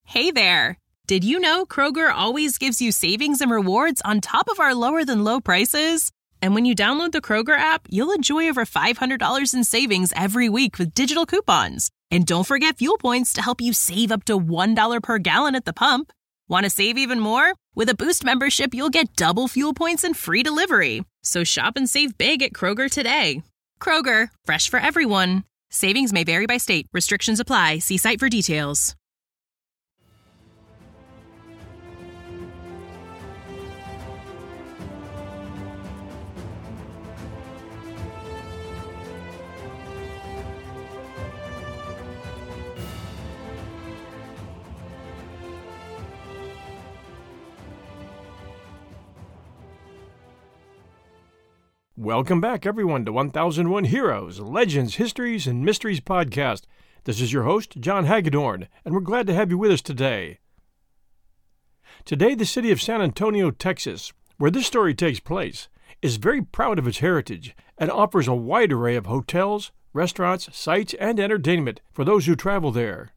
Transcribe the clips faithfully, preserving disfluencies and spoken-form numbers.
Hey there! Did you know Kroger always gives you savings and rewards on top of our lower-than-low prices? And when you download the Kroger app, you'll enjoy over five hundred dollars in savings every week with digital coupons. And don't forget fuel points to help you save up to one dollar per gallon at the pump. Want to save even more? With a Boost membership, you'll get double fuel points and free delivery. So shop and save big at Kroger today. Kroger, fresh for everyone. Savings may vary by state. Restrictions apply. See site for details. Welcome back, everyone, to one thousand one Heroes, Legends, Histories, and Mysteries podcast. This is your host, John Hagedorn, and we're glad to have you with us today. Today, the city of San Antonio, Texas, where this story takes place, is very proud of its heritage and offers a wide array of hotels, restaurants, sites, and entertainment for those who travel there.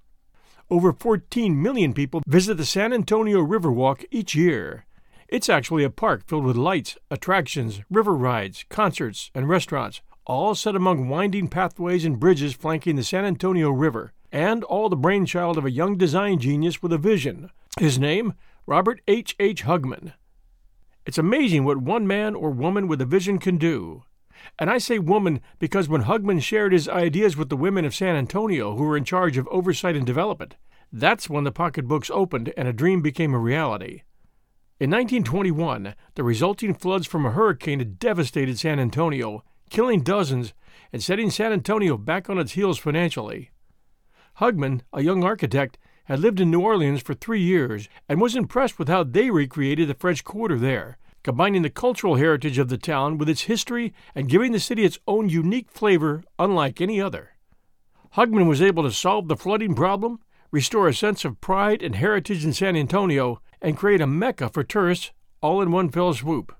Over fourteen million people visit the San Antonio Riverwalk each year. It's actually a park filled with lights, attractions, river rides, concerts, and restaurants, all set among winding pathways and bridges flanking the San Antonio River, and all the brainchild of a young design genius with a vision. His name, Robert H. H. Hugman. It's amazing what one man or woman with a vision can do. And I say woman because when Hugman shared his ideas with the women of San Antonio who were in charge of oversight and development, that's when the pocketbooks opened and a dream became a reality. In nineteen twenty-one, the resulting floods from a hurricane had devastated San Antonio, killing dozens and setting San Antonio back on its heels financially. Hugman, a young architect, had lived in New Orleans for three years and was impressed with how they recreated the French Quarter there, combining the cultural heritage of the town with its history and giving the city its own unique flavor unlike any other. Hugman was able to solve the flooding problem, restore a sense of pride and heritage in San Antonio, and create a mecca for tourists all in one fell swoop.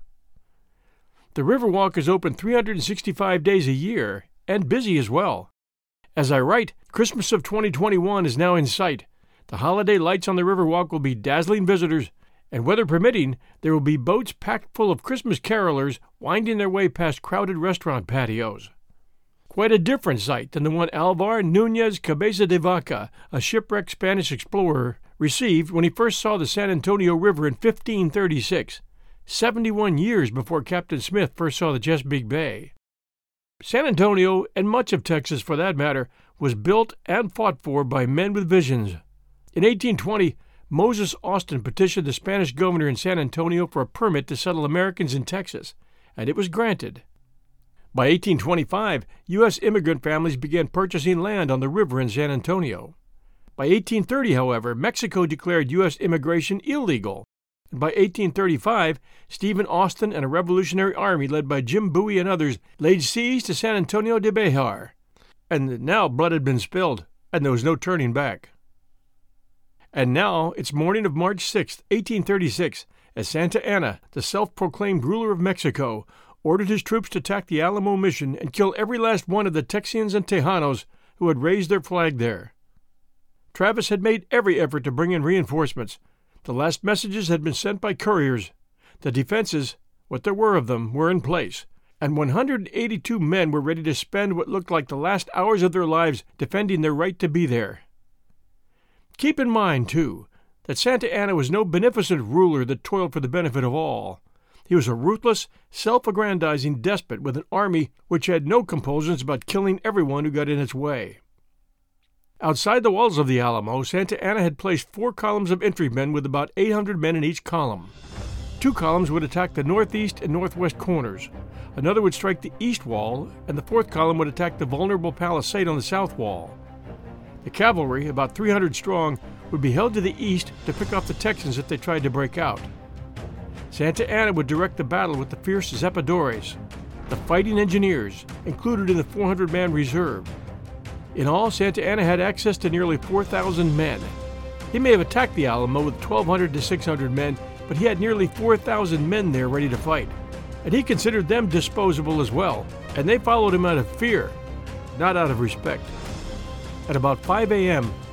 The Riverwalk is open three hundred sixty-five days a year, and busy as well. As I write, Christmas of twenty twenty-one is now in sight. The holiday lights on the Riverwalk will be dazzling visitors, and weather permitting, there will be boats packed full of Christmas carolers winding their way past crowded restaurant patios. Quite a different sight than the one Alvar Núñez Cabeza de Vaca, a shipwrecked Spanish explorer, received when he first saw the San Antonio River in fifteen thirty-six, seventy-one years before Captain Smith first saw the Chesapeake Bay. San Antonio, and much of Texas for that matter, was built and fought for by men with visions. In eighteen twenty, Moses Austin petitioned the Spanish governor in San Antonio for a permit to settle Americans in Texas, and it was granted. By eighteen twenty-five, U S immigrant families began purchasing land on the river in San Antonio. By eighteen thirty, however, Mexico declared U S immigration illegal. And by eighteen thirty-five, Stephen Austin and a revolutionary army led by Jim Bowie and others laid siege to San Antonio de Bejar. And now blood had been spilled, and there was no turning back. And now it's morning of March sixth, eighteen thirty-six, as Santa Anna, the self-proclaimed ruler of Mexico, ordered his troops to attack the Alamo Mission and kill every last one of the Texians and Tejanos who had raised their flag there. Travis had made every effort to bring in reinforcements. The last messages had been sent by couriers. The defenses, what there were of them, were in place, and one hundred eighty-two men were ready to spend what looked like the last hours of their lives defending their right to be there. Keep in mind, too, that Santa Anna was no beneficent ruler that toiled for the benefit of all. He was a ruthless, self-aggrandizing despot with an army which had no compulsions about killing everyone who got in its way. Outside the walls of the Alamo, Santa Anna had placed four columns of infantrymen with about eight hundred men in each column. Two columns would attack the northeast and northwest corners. Another would strike the east wall, and the fourth column would attack the vulnerable palisade on the south wall. The cavalry, about three hundred strong, would be held to the east to pick off the Texans if they tried to break out. Santa Anna would direct the battle with the fierce Zapadores, the fighting engineers, included in the four hundred man reserve. In all, Santa Anna had access to nearly four thousand men. He may have attacked the Alamo with twelve hundred to six hundred men, but he had nearly four thousand men there ready to fight. And he considered them disposable as well, and they followed him out of fear, not out of respect. At about five a.m.,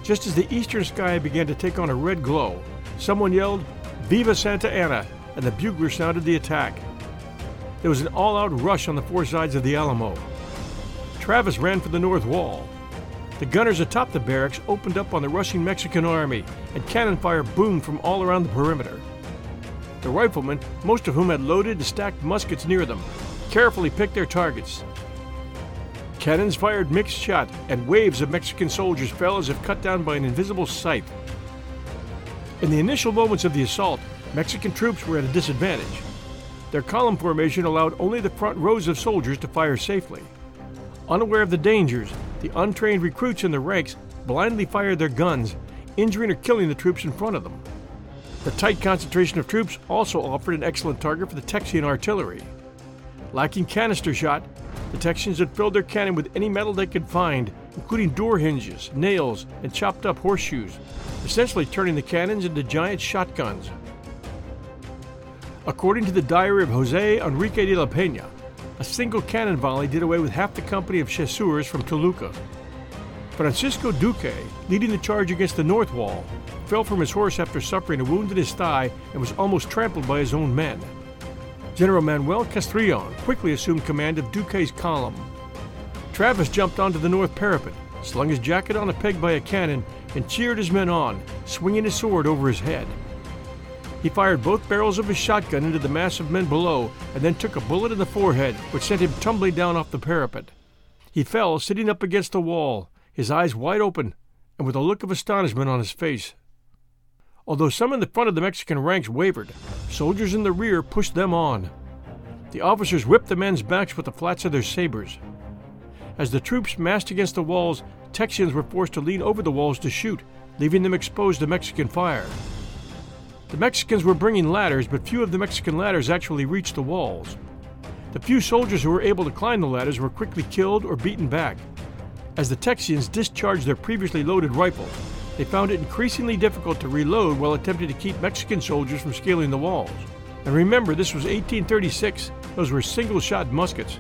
Just as the eastern sky began to take on a red glow, someone yelled, "Viva Santa Anna!" and the bugler sounded the attack. There was an all-out rush on the four sides of the Alamo. Travis ran for the north wall. The gunners atop the barracks opened up on the rushing Mexican army, and cannon fire boomed from all around the perimeter. The riflemen, most of whom had loaded and stacked muskets near them, carefully picked their targets. Cannons fired mixed shot, and waves of Mexican soldiers fell as if cut down by an invisible scythe. In the initial moments of the assault, Mexican troops were at a disadvantage. Their column formation allowed only the front rows of soldiers to fire safely. Unaware of the dangers, the untrained recruits in the ranks blindly fired their guns, injuring or killing the troops in front of them. The tight concentration of troops also offered an excellent target for the Texian artillery. Lacking canister shot, the Texians had filled their cannon with any metal they could find, including door hinges, nails, and chopped up horseshoes, essentially turning the cannons into giant shotguns. According to the diary of Jose Enrique de la Peña, a single cannon volley did away with half the company of chasseurs from Toluca. Francisco Duque, leading the charge against the north wall, fell from his horse after suffering a wound in his thigh and was almost trampled by his own men. General Manuel Castrillon quickly assumed command of Duque's column. Travis jumped onto the north parapet, slung his jacket on a peg by a cannon, and cheered his men on, swinging his sword over his head. He fired both barrels of his shotgun into the mass of men below and then took a bullet in the forehead, which sent him tumbling down off the parapet. He fell sitting up against the wall, his eyes wide open and with a look of astonishment on his face. Although some in the front of the Mexican ranks wavered, soldiers in the rear pushed them on. The officers whipped the men's backs with the flats of their sabers. As the troops massed against the walls, Texians were forced to lean over the walls to shoot, leaving them exposed to Mexican fire. The Mexicans were bringing ladders, but few of the Mexican ladders actually reached the walls. The few soldiers who were able to climb the ladders were quickly killed or beaten back. As the Texians discharged their previously loaded rifles, they found it increasingly difficult to reload while attempting to keep Mexican soldiers from scaling the walls. And remember, this was eighteen thirty-six. Those were single-shot muskets.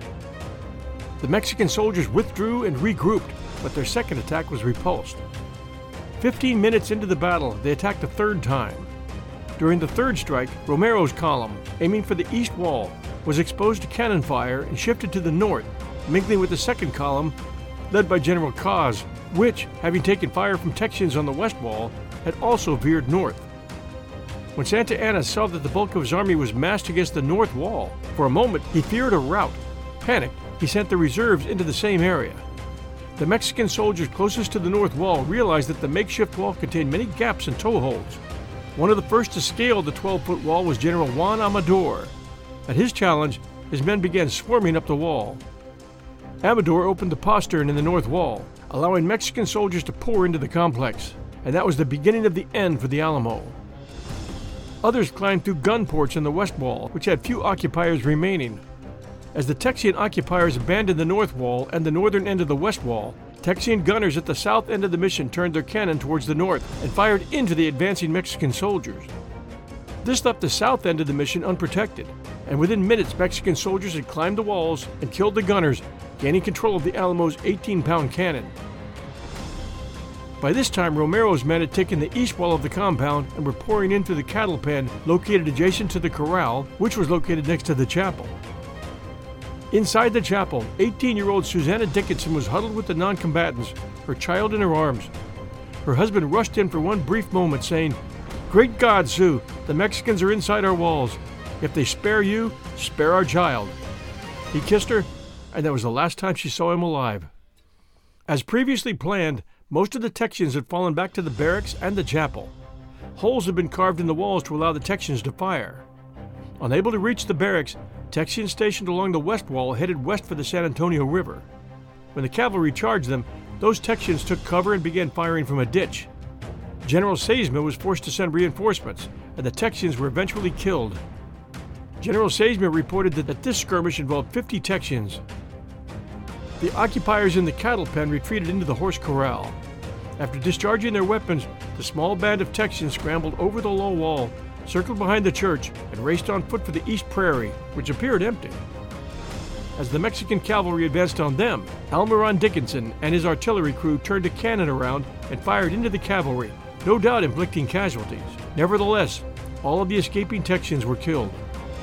The Mexican soldiers withdrew and regrouped, but their second attack was repulsed. Fifteen minutes into the battle, they attacked a third time. During the third strike, Romero's column, aiming for the east wall, was exposed to cannon fire and shifted to the north, mingling with the second column, led by General Cos, which, having taken fire from Texians on the west wall, had also veered north. When Santa Anna saw that the bulk of his army was massed against the north wall, for a moment he feared a rout. Panicked, he sent the reserves into the same area. The Mexican soldiers closest to the north wall realized that the makeshift wall contained many gaps and toeholds. One of the first to scale the twelve-foot wall was General Juan Amador. At his challenge, his men began swarming up the wall. Amador opened the postern in the north wall, allowing Mexican soldiers to pour into the complex, and that was the beginning of the end for the Alamo. Others climbed through gun ports in the west wall, which had few occupiers remaining. As the Texian occupiers abandoned the north wall and the northern end of the west wall, Texian gunners at the south end of the mission turned their cannon towards the north and fired into the advancing Mexican soldiers. This left the south end of the mission unprotected, and within minutes Mexican soldiers had climbed the walls and killed the gunners, gaining control of the Alamo's eighteen-pound cannon. By this time, Romero's men had taken the east wall of the compound and were pouring in through the cattle pen located adjacent to the corral, which was located next to the chapel. Inside the chapel, eighteen-year-old Susanna Dickinson was huddled with the non-combatants, her child in her arms. Her husband rushed in for one brief moment, saying, "Great God, Sue, the Mexicans are inside our walls. If they spare you, spare our child." He kissed her, and that was the last time she saw him alive. As previously planned, most of the Texians had fallen back to the barracks and the chapel. Holes had been carved in the walls to allow the Texians to fire. Unable to reach the barracks, Texians stationed along the west wall headed west for the San Antonio River. When the cavalry charged them, those Texians took cover and began firing from a ditch. General Seisma was forced to send reinforcements, and the Texians were eventually killed. General Seisma reported that, that this skirmish involved fifty Texians. The occupiers in the cattle pen retreated into the horse corral. After discharging their weapons, the small band of Texians scrambled over the low wall, circled behind the church, and raced on foot for the East Prairie, which appeared empty. As the Mexican cavalry advanced on them, Almiron Dickinson and his artillery crew turned a cannon around and fired into the cavalry, no doubt inflicting casualties. Nevertheless, all of the escaping Texians were killed.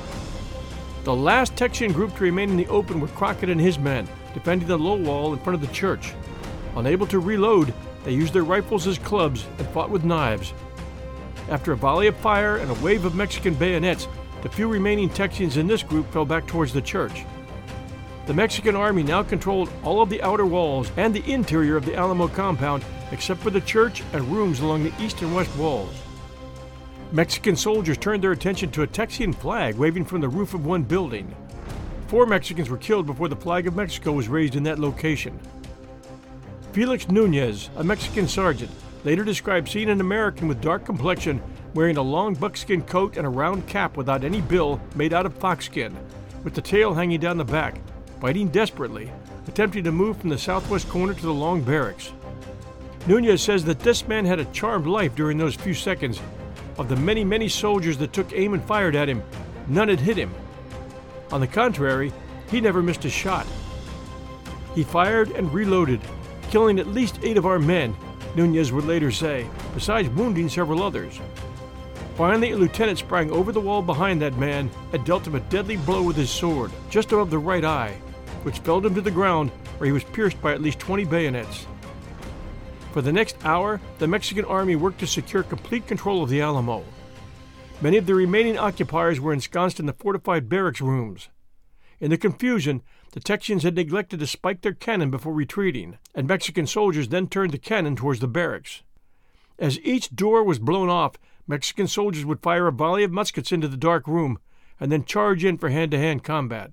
The last Texian group to remain in the open were Crockett and his men, defending the low wall in front of the church. Unable to reload, they used their rifles as clubs and fought with knives. After a volley of fire and a wave of Mexican bayonets, the few remaining Texians in this group fell back towards the church. The Mexican army now controlled all of the outer walls and the interior of the Alamo compound, except for the church and rooms along the east and west walls. Mexican soldiers turned their attention to a Texian flag waving from the roof of one building. Four Mexicans were killed before the flag of Mexico was raised in that location. Felix Nunez, a Mexican sergeant, later described seeing an American with dark complexion wearing a long buckskin coat and a round cap without any bill made out of foxskin, with the tail hanging down the back, fighting desperately, attempting to move from the southwest corner to the long barracks. Nunez says that this man had a charmed life during those few seconds. Of the many, many soldiers that took aim and fired at him, none had hit him. On the contrary, he never missed a shot. He fired and reloaded, killing at least eight of our men, Nunez would later say, besides wounding several others. Finally, a lieutenant sprang over the wall behind that man and dealt him a deadly blow with his sword, just above the right eye, which felled him to the ground, where he was pierced by at least twenty bayonets. For the next hour, the Mexican army worked to secure complete control of the Alamo. Many of the remaining occupiers were ensconced in the fortified barracks rooms. In the confusion, the Texians had neglected to spike their cannon before retreating, and Mexican soldiers then turned the cannon towards the barracks. As each door was blown off, Mexican soldiers would fire a volley of muskets into the dark room, and then charge in for hand-to-hand combat.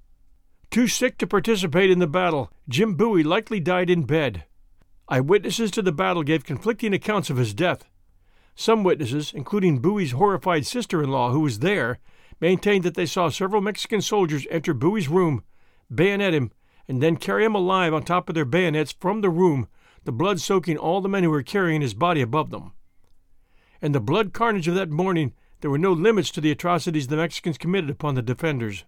Too sick to participate in the battle, Jim Bowie likely died in bed. Eyewitnesses to the battle gave conflicting accounts of his death. Some witnesses, including Bowie's horrified sister-in-law who was there, maintained that they saw several Mexican soldiers enter Bowie's room, bayonet him, and then carry him alive on top of their bayonets from the room, the blood soaking all the men who were carrying his body above them. In the blood carnage of that morning, there were no limits to the atrocities the Mexicans committed upon the defenders.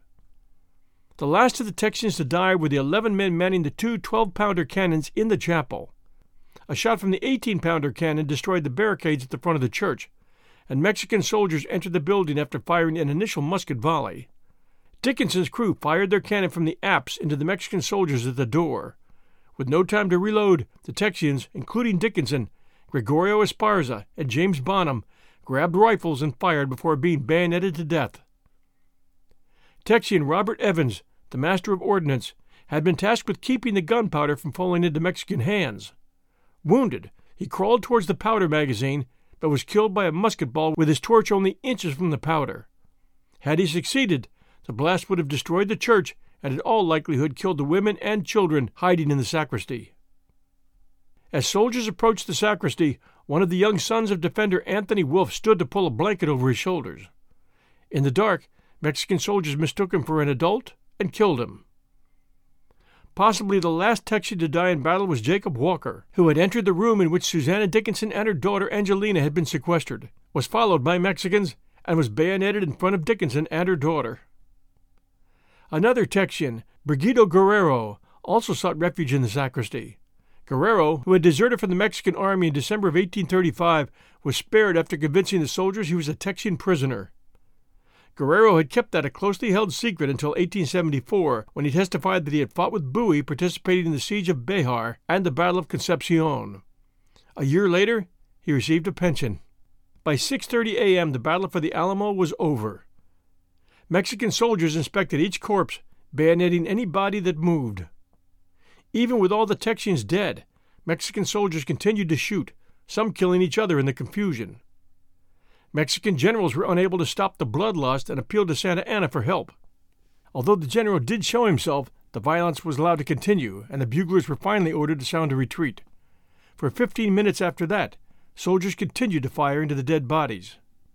The last of the Texians to die were the eleven men manning the two twelve-pounder cannons in the chapel. A shot from the eighteen-pounder cannon destroyed the barricades at the front of the church, and Mexican soldiers entered the building after firing an initial musket volley. Dickinson's crew fired their cannon from the apse into the Mexican soldiers at the door. With no time to reload, the Texians, including Dickinson, Gregorio Esparza, and James Bonham, grabbed rifles and fired before being bayoneted to death. Texian Robert Evans, the master of ordnance, had been tasked with keeping the gunpowder from falling into Mexican hands. Wounded, he crawled towards the powder magazine, but was killed by a musket ball with his torch only inches from the powder. Had he succeeded, the blast would have destroyed the church and in all likelihood killed the women and children hiding in the sacristy. As soldiers approached the sacristy, one of the young sons of defender Anthony Wolfe stood to pull a blanket over his shoulders. In the dark, Mexican soldiers mistook him for an adult and killed him. Possibly the last Texian to die in battle was Jacob Walker, who had entered the room in which Susanna Dickinson and her daughter Angelina had been sequestered, was followed by Mexicans, and was bayoneted in front of Dickinson and her daughter. Another Texian, Brigido Guerrero, also sought refuge in the sacristy. Guerrero, who had deserted from the Mexican army in December of eighteen thirty-five, was spared after convincing the soldiers he was a Texian prisoner. Guerrero had kept that a closely held secret until eighteen seventy-four, when he testified that he had fought with Bowie participating in the siege of Béjar and the Battle of Concepcion. A year later, he received a pension. By six thirty a.m., the battle for the Alamo was over. Mexican soldiers inspected each corpse, bayoneting any body that moved. Even with all the Texians dead, Mexican soldiers continued to shoot, some killing each other in the confusion. Mexican generals were unable to stop the bloodlust and appealed to Santa Anna for help. Although the general did show himself, the violence was allowed to continue, and the buglers were finally ordered to sound a retreat. For fifteen minutes after that, soldiers continued to fire into the dead bodies.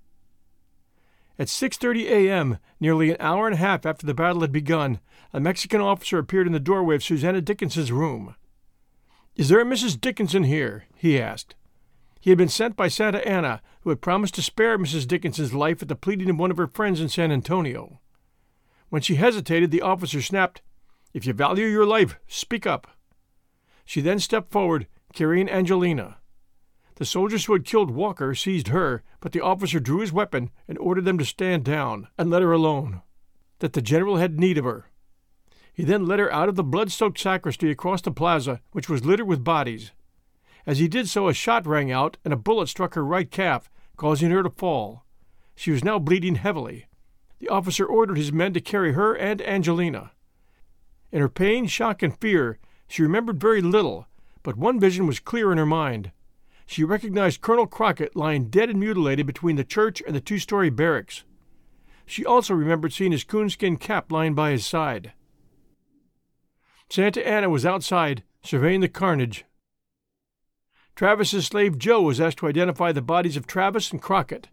At six thirty a.m., nearly an hour and a half after the battle had begun, a Mexican officer appeared in the doorway of Susanna Dickinson's room. "Is there a Missus Dickinson here?" he asked. He had been sent by Santa Anna, who had promised to spare Missus Dickinson's life at the pleading of one of her friends in San Antonio. When she hesitated, the officer snapped, If you value your life, speak up." She then stepped forward, carrying Angelina. The soldiers who had killed Walker seized her, but the officer drew his weapon and ordered them to stand down and let her alone, that the general had need of her. He then led her out of the blood-soaked sacristy across the plaza, which was littered with bodies. As he did so, a shot rang out and a bullet struck her right calf, causing her to fall. She was now bleeding heavily. The officer ordered his men to carry her and Angelina. In her pain, shock, and fear, she remembered very little, but one vision was clear in her mind. She recognized Colonel Crockett lying dead and mutilated between the church and the two-story barracks. She also remembered seeing his coonskin cap lying by his side. Santa Anna was outside, surveying the carnage. Travis's slave Joe was asked to identify the bodies of Travis and Crockett.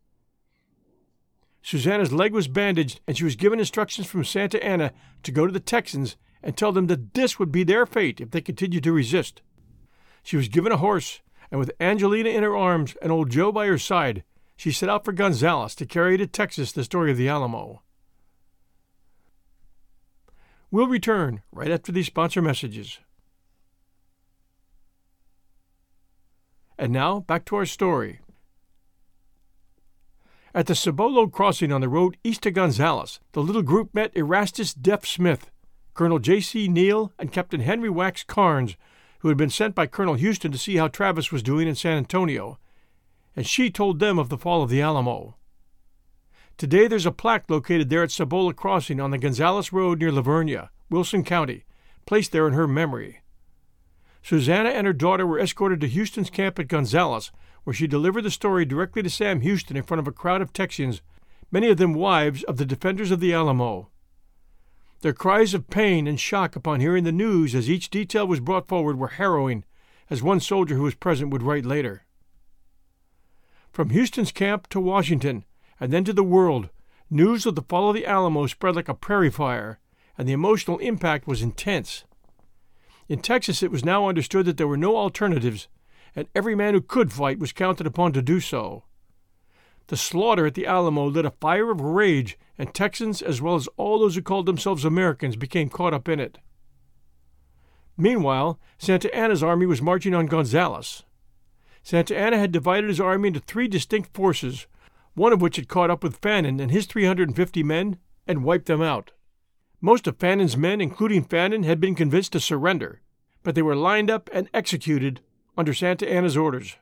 Susanna's leg was bandaged, and she was given instructions from Santa Anna to go to the Texans and tell them that this would be their fate if they continued to resist. She was given a horse, and with Angelina in her arms and old Joe by her side, she set out for Gonzales to carry to Texas the story of the Alamo. We'll return right after these sponsor messages. And now, back to our story. At the Cibolo crossing on the road east to Gonzales, the little group met Erastus Deaf Smith, Colonel J C Neal, and Captain Henry Wax Carnes, who had been sent by Colonel Houston to see how Travis was doing in San Antonio, and she told them of the fall of the Alamo. Today there's a plaque located there at Cibolo Crossing on the Gonzales Road near Lavernia, Wilson County, placed there in her memory. Susanna and her daughter were escorted to Houston's camp at Gonzales, where she delivered the story directly to Sam Houston in front of a crowd of Texians, many of them wives of the defenders of the Alamo. Their cries of pain and shock upon hearing the news as each detail was brought forward were harrowing, as one soldier who was present would write later. From Houston's camp to Washington, and then to the world, news of the fall of the Alamo spread like a prairie fire, and the emotional impact was intense. In Texas, it was now understood that there were no alternatives, and every man who could fight was counted upon to do so. The slaughter at the Alamo lit a fire of rage, and Texans, as well as all those who called themselves Americans, became caught up in it. Meanwhile, Santa Anna's army was marching on Gonzales. Santa Anna had divided his army into three distinct forces, one of which had caught up with Fannin and his three hundred fifty men and wiped them out. Most of Fannin's men, including Fannin, had been convinced to surrender, but they were lined up and executed under Santa Anna's orders.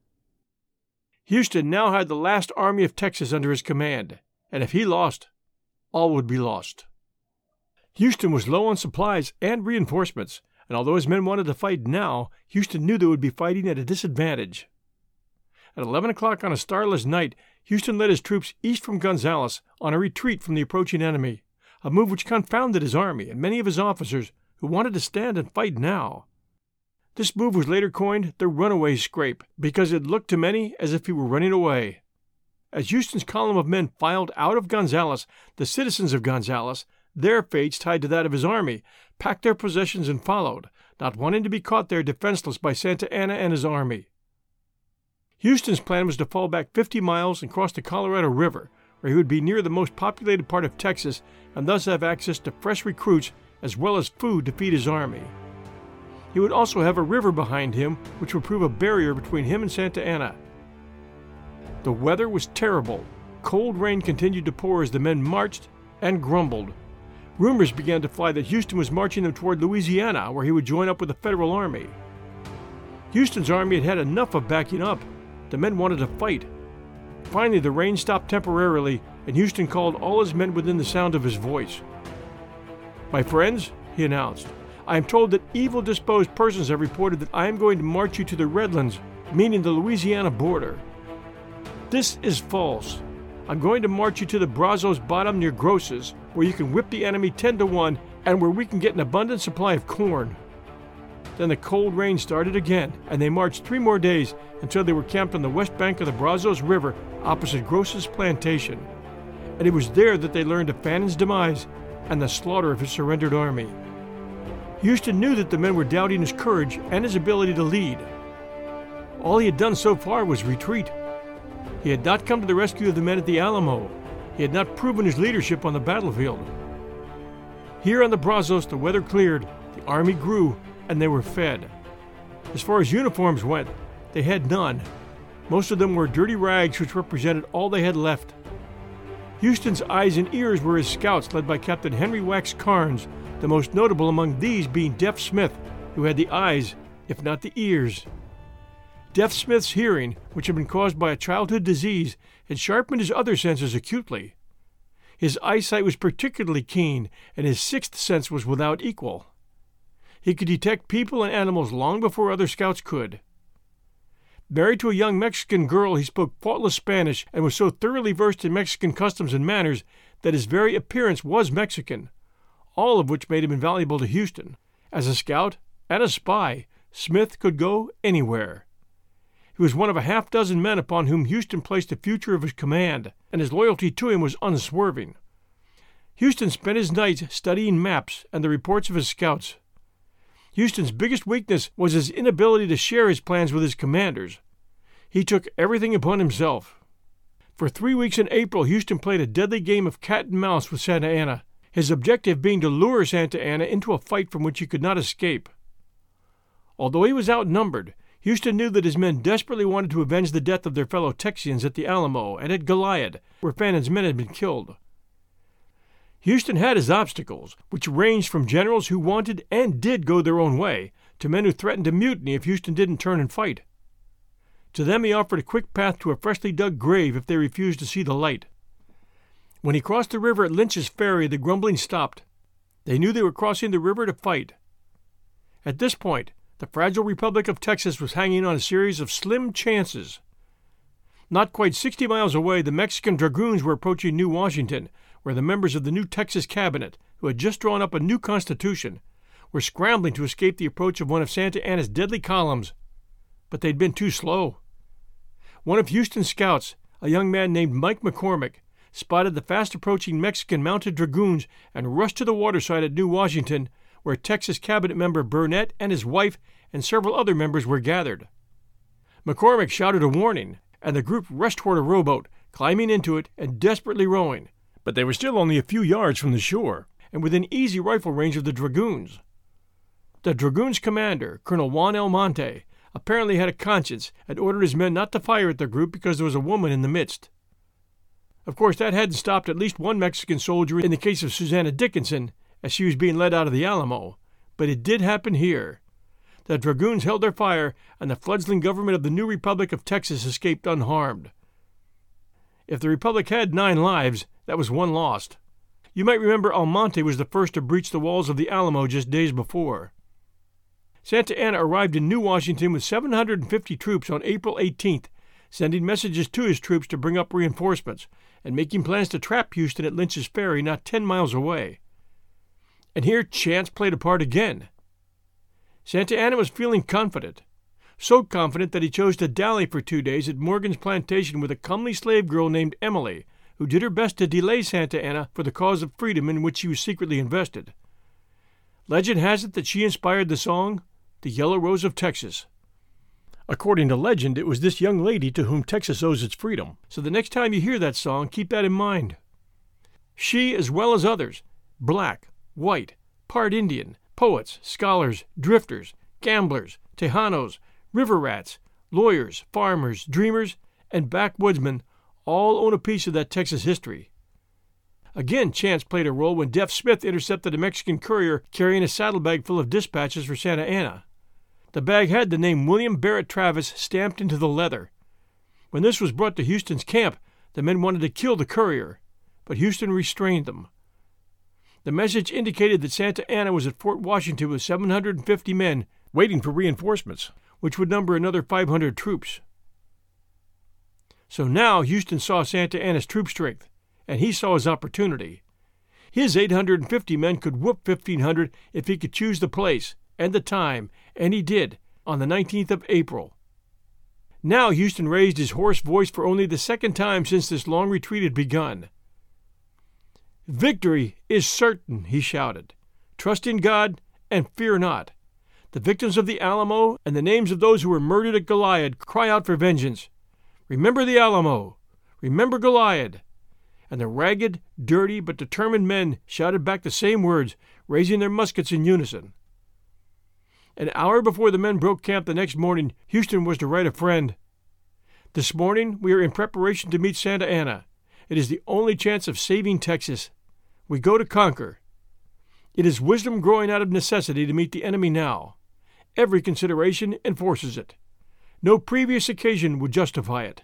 Houston now had the last army of Texas under his command, and if he lost, all would be lost. Houston was low on supplies and reinforcements, and although his men wanted to fight now, Houston knew they would be fighting at a disadvantage. At eleven o'clock on a starless night, Houston led his troops east from Gonzales on a retreat from the approaching enemy, a move which confounded his army and many of his officers who wanted to stand and fight now. This move was later coined the runaway scrape, because it looked to many as if he were running away. As Houston's column of men filed out of Gonzales, the citizens of Gonzales, their fates tied to that of his army, packed their possessions and followed, not wanting to be caught there defenseless by Santa Anna and his army. Houston's plan was to fall back fifty miles and cross the Colorado River, where he would be near the most populated part of Texas and thus have access to fresh recruits as well as food to feed his army. He would also have a river behind him, which would prove a barrier between him and Santa Anna. The weather was terrible. Cold rain continued to pour as the men marched and grumbled. Rumors began to fly that Houston was marching them toward Louisiana, where he would join up with the Federal Army. Houston's army had had enough of backing up. The men wanted to fight. Finally, the rain stopped temporarily, and Houston called all his men within the sound of his voice. "My friends," he announced, "I am told that evil-disposed persons have reported that I am going to march you to the Redlands, meaning the Louisiana border. This is false. I'm going to march you to the Brazos Bottom near Grosses, where you can whip the enemy ten to one and where we can get an abundant supply of corn." Then the cold rain started again, and they marched three more days until they were camped on the west bank of the Brazos River opposite Grosses Plantation. And it was there that they learned of Fannin's demise and the slaughter of his surrendered army. Houston knew that the men were doubting his courage and his ability to lead. All he had done so far was retreat. He had not come to the rescue of the men at the Alamo. He had not proven his leadership on the battlefield. Here on the Brazos, the weather cleared, the army grew, and they were fed. As far as uniforms went, they had none. Most of them wore dirty rags which represented all they had left. Houston's eyes and ears were his scouts, led by Captain Henry Wax Carnes, the most notable among these being Deaf Smith, who had the eyes, if not the ears. Deaf Smith's hearing, which had been caused by a childhood disease, had sharpened his other senses acutely. His eyesight was particularly keen, and his sixth sense was without equal. He could detect people and animals long before other scouts could. Married to a young Mexican girl, he spoke faultless Spanish and was so thoroughly versed in Mexican customs and manners that his very appearance was Mexican, all of which made him invaluable to Houston. As a scout and a spy, Smith could go anywhere. He was one of a half-dozen men upon whom Houston placed the future of his command, and his loyalty to him was unswerving. Houston spent his nights studying maps and the reports of his scouts. Houston's biggest weakness was his inability to share his plans with his commanders. He took everything upon himself. For three weeks in April, Houston played a deadly game of cat and mouse with Santa Anna, his objective being to lure Santa Anna into a fight from which he could not escape. Although he was outnumbered, Houston knew that his men desperately wanted to avenge the death of their fellow Texians at the Alamo and at Goliad, where Fannon's men had been killed. Houston had his obstacles, which ranged from generals who wanted and did go their own way, to men who threatened to mutiny if Houston didn't turn and fight. To them he offered a quick path to a freshly dug grave if they refused to see the light. When he crossed the river at Lynch's Ferry, the grumbling stopped. They knew they were crossing the river to fight. At this point, the fragile Republic of Texas was hanging on a series of slim chances. Not quite sixty miles away, the Mexican dragoons were approaching New Washington, where the members of the new Texas cabinet, who had just drawn up a new constitution, were scrambling to escape the approach of one of Santa Anna's deadly columns. But they'd been too slow. One of Houston's scouts, a young man named Mike McCormick, spotted the fast-approaching Mexican mounted dragoons and rushed to the waterside at New Washington, where Texas cabinet member Burnett and his wife and several other members were gathered. McCormick shouted a warning, and the group rushed toward a rowboat, climbing into it and desperately rowing. But they were still only a few yards from the shore, and within easy rifle range of the dragoons. The dragoons' commander, Colonel Juan Almonte, apparently had a conscience and ordered his men not to fire at the group because there was a woman in the midst. Of course, that hadn't stopped at least one Mexican soldier in the case of Susanna Dickinson, as she was being led out of the Alamo, but it did happen here. The dragoons held their fire, and the fledgling government of the new Republic of Texas escaped unharmed. If the Republic had nine lives, that was one lost. You might remember Almonte was the first to breach the walls of the Alamo just days before. Santa Anna arrived in New Washington with seven hundred fifty troops on April eighteenth, sending messages to his troops to bring up reinforcements, and making plans to trap Houston at Lynch's Ferry not ten miles away. And here chance played a part again. Santa Anna was feeling confident, so confident that he chose to dally for two days at Morgan's plantation with a comely slave girl named Emily, who did her best to delay Santa Anna for the cause of freedom in which she was secretly invested. Legend has it that she inspired the song, The Yellow Rose of Texas. According to legend, it was this young lady to whom Texas owes its freedom, so the next time you hear that song, keep that in mind. She, as well as others, black, white, part Indian, poets, scholars, drifters, gamblers, Tejanos, river rats, lawyers, farmers, dreamers, and backwoodsmen all own a piece of that Texas history. Again, chance played a role when Deaf Smith intercepted a Mexican courier carrying a saddlebag full of dispatches for Santa Anna. The bag had the name William Barrett Travis stamped into the leather. When this was brought to Houston's camp, the men wanted to kill the courier, but Houston restrained them. The message indicated that Santa Anna was at Fort Washington with seven hundred fifty men waiting for reinforcements, which would number another five hundred troops. So now Houston saw Santa Anna's troop strength, and he saw his opportunity. His eight hundred fifty men could whoop fifteen hundred if he could choose the place and the time, and he did, on the nineteenth of April. Now Houston raised his hoarse voice for only the second time since this long retreat had begun. "Victory is certain," he shouted. "Trust in God and fear not. The victims of the Alamo and the names of those who were murdered at Goliad cry out for vengeance. Remember the Alamo. Remember Goliad. and the ragged, dirty, but determined men shouted back the same words, raising their muskets in unison. An hour before the men broke camp the next morning, Houston was to write a friend, "This morning we are in preparation to meet Santa Anna. It is the only chance of saving Texas. We go to conquer. It is wisdom growing out of necessity to meet the enemy now. Every consideration enforces it. No previous occasion would justify it."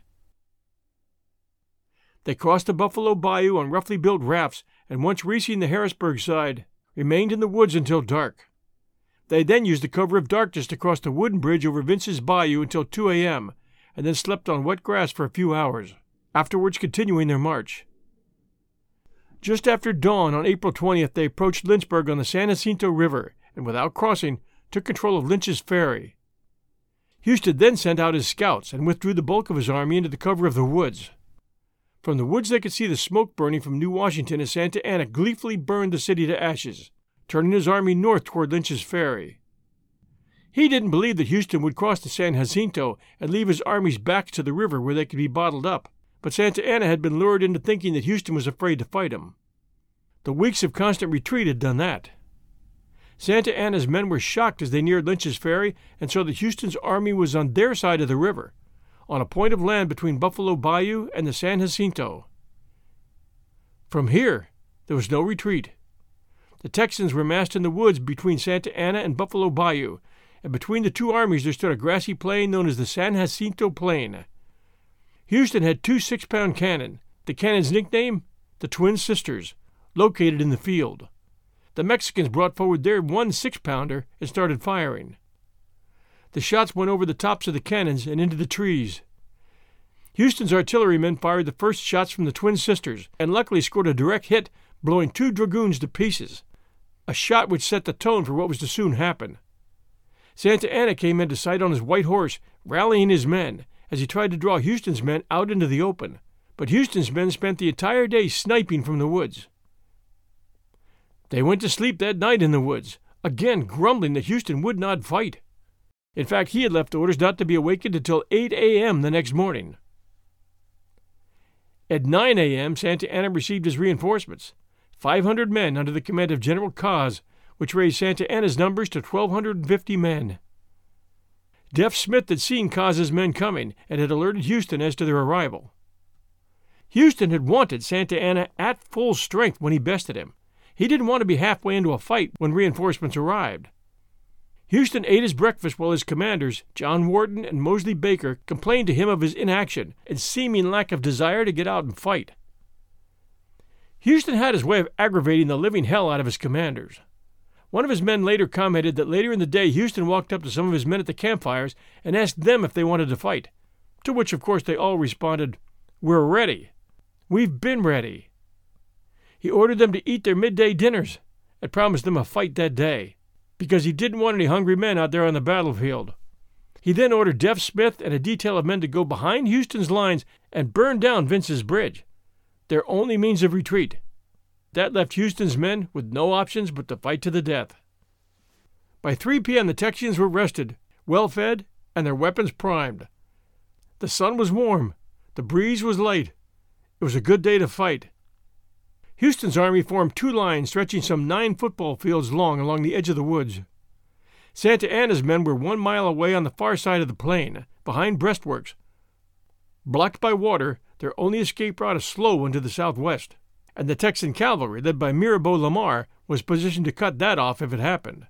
They crossed the Buffalo Bayou on roughly built rafts, and once reaching the Harrisburg side, remained in the woods until dark. They then used the cover of darkness to cross the wooden bridge over Vince's Bayou until two a.m., and then slept on wet grass for a few hours, afterwards continuing their march. Just after dawn on April twentieth, they approached Lynchburg on the San Jacinto River, and without crossing, took control of Lynch's Ferry. Houston then sent out his scouts and withdrew the bulk of his army into the cover of the woods. From the woods they could see the smoke burning from New Washington as Santa Anna gleefully burned the city to ashes, turning his army north toward Lynch's Ferry. He didn't believe that Houston would cross the San Jacinto and leave his armies back to the river where they could be bottled up, but Santa Anna had been lured into thinking that Houston was afraid to fight him. The weeks of constant retreat had done that. Santa Anna's men were shocked as they neared Lynch's Ferry and saw that Houston's army was on their side of the river, on a point of land between Buffalo Bayou and the San Jacinto. From here, there was no retreat. The Texans were massed in the woods between Santa Anna and Buffalo Bayou, and between the two armies there stood a grassy plain known as the San Jacinto Plain. Houston had two six-pound cannon, the cannon's nickname, the Twin Sisters, located in the field. The Mexicans brought forward their one six-pounder and started firing. The shots went over the tops of the cannons and into the trees. Houston's artillerymen fired the first shots from the Twin Sisters and luckily scored a direct hit, blowing two dragoons to pieces, a shot which set the tone for what was to soon happen. Santa Anna came into sight on his white horse, rallying his men, as he tried to draw Houston's men out into the open, but Houston's men spent the entire day sniping from the woods. They went to sleep that night in the woods, again grumbling that Houston would not fight. In fact, he had left orders not to be awakened until eight a.m. the next morning. At nine a.m., Santa Anna received his reinforcements, five hundred men under the command of General Cos, which raised Santa Anna's numbers to twelve fifty men. Deaf Smith had seen Cos's men coming and had alerted Houston as to their arrival. Houston had wanted Santa Anna at full strength when he bested him. He didn't want to be halfway into a fight when reinforcements arrived. Houston ate his breakfast while his commanders, John Wharton and Mosley Baker, complained to him of his inaction and seeming lack of desire to get out and fight. Houston had his way of aggravating the living hell out of his commanders. One of his men later commented that later in the day Houston walked up to some of his men at the campfires and asked them if they wanted to fight, to which of course they all responded, "We're ready. We've been ready." He ordered them to eat their midday dinners and promised them a fight that day, because he didn't want any hungry men out there on the battlefield. He then ordered Deaf Smith and a detail of men to go behind Houston's lines and burn down Vince's Bridge, their only means of retreat. That left Houston's men with no options but to fight to the death. By three p.m. the Texans were rested, well-fed, and their weapons primed. The sun was warm. The breeze was light. It was a good day to fight. Houston's army formed two lines stretching some nine football fields long along the edge of the woods. Santa Anna's men were one mile away on the far side of the plain, behind breastworks. Blocked by water, their only escape route is slow into the southwest, and the Texan cavalry, led by Mirabeau Lamar, was positioned to cut that off if it happened.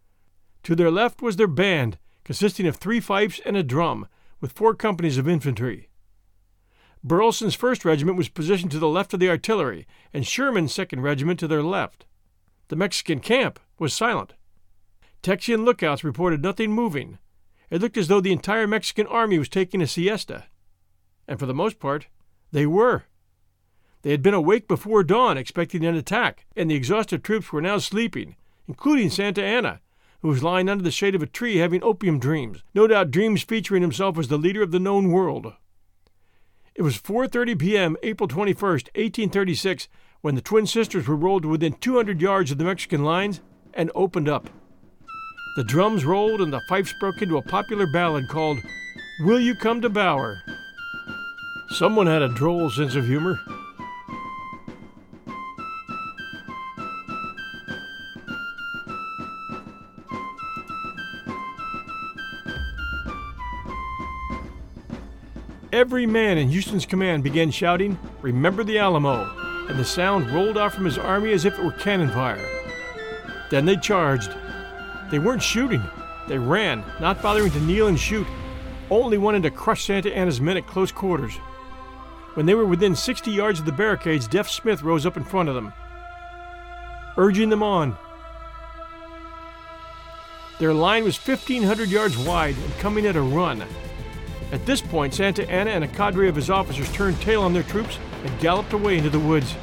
To their left was their band, consisting of three fifes and a drum, with four companies of infantry. Burleson's first Regiment was positioned to the left of the artillery, and Sherman's second Regiment to their left. The Mexican camp was silent. Texian lookouts reported nothing moving. It looked as though the entire Mexican army was taking a siesta. And for the most part, they were. They had been awake before dawn, expecting an attack, and the exhausted troops were now sleeping, including Santa Anna, who was lying under the shade of a tree having opium dreams, no doubt dreams featuring himself as the leader of the known world. It was four thirty p.m., April twenty-first, eighteen thirty-six, when the Twin Sisters were rolled to within two hundred yards of the Mexican lines and opened up. The drums rolled and the fifes broke into a popular ballad called "Will You Come to Bower?" Someone had a droll sense of humor. Every man in Houston's command began shouting, "Remember the Alamo," and the sound rolled out from his army as if it were cannon fire. Then they charged. They weren't shooting. They ran, not bothering to kneel and shoot, only wanting to crush Santa Anna's men at close quarters. When they were within sixty yards of the barricades, Deaf Smith rose up in front of them, urging them on. Their line was fifteen hundred yards wide and coming at a run. At this point, Santa Anna and a cadre of his officers turned tail on their troops and galloped away into the woods.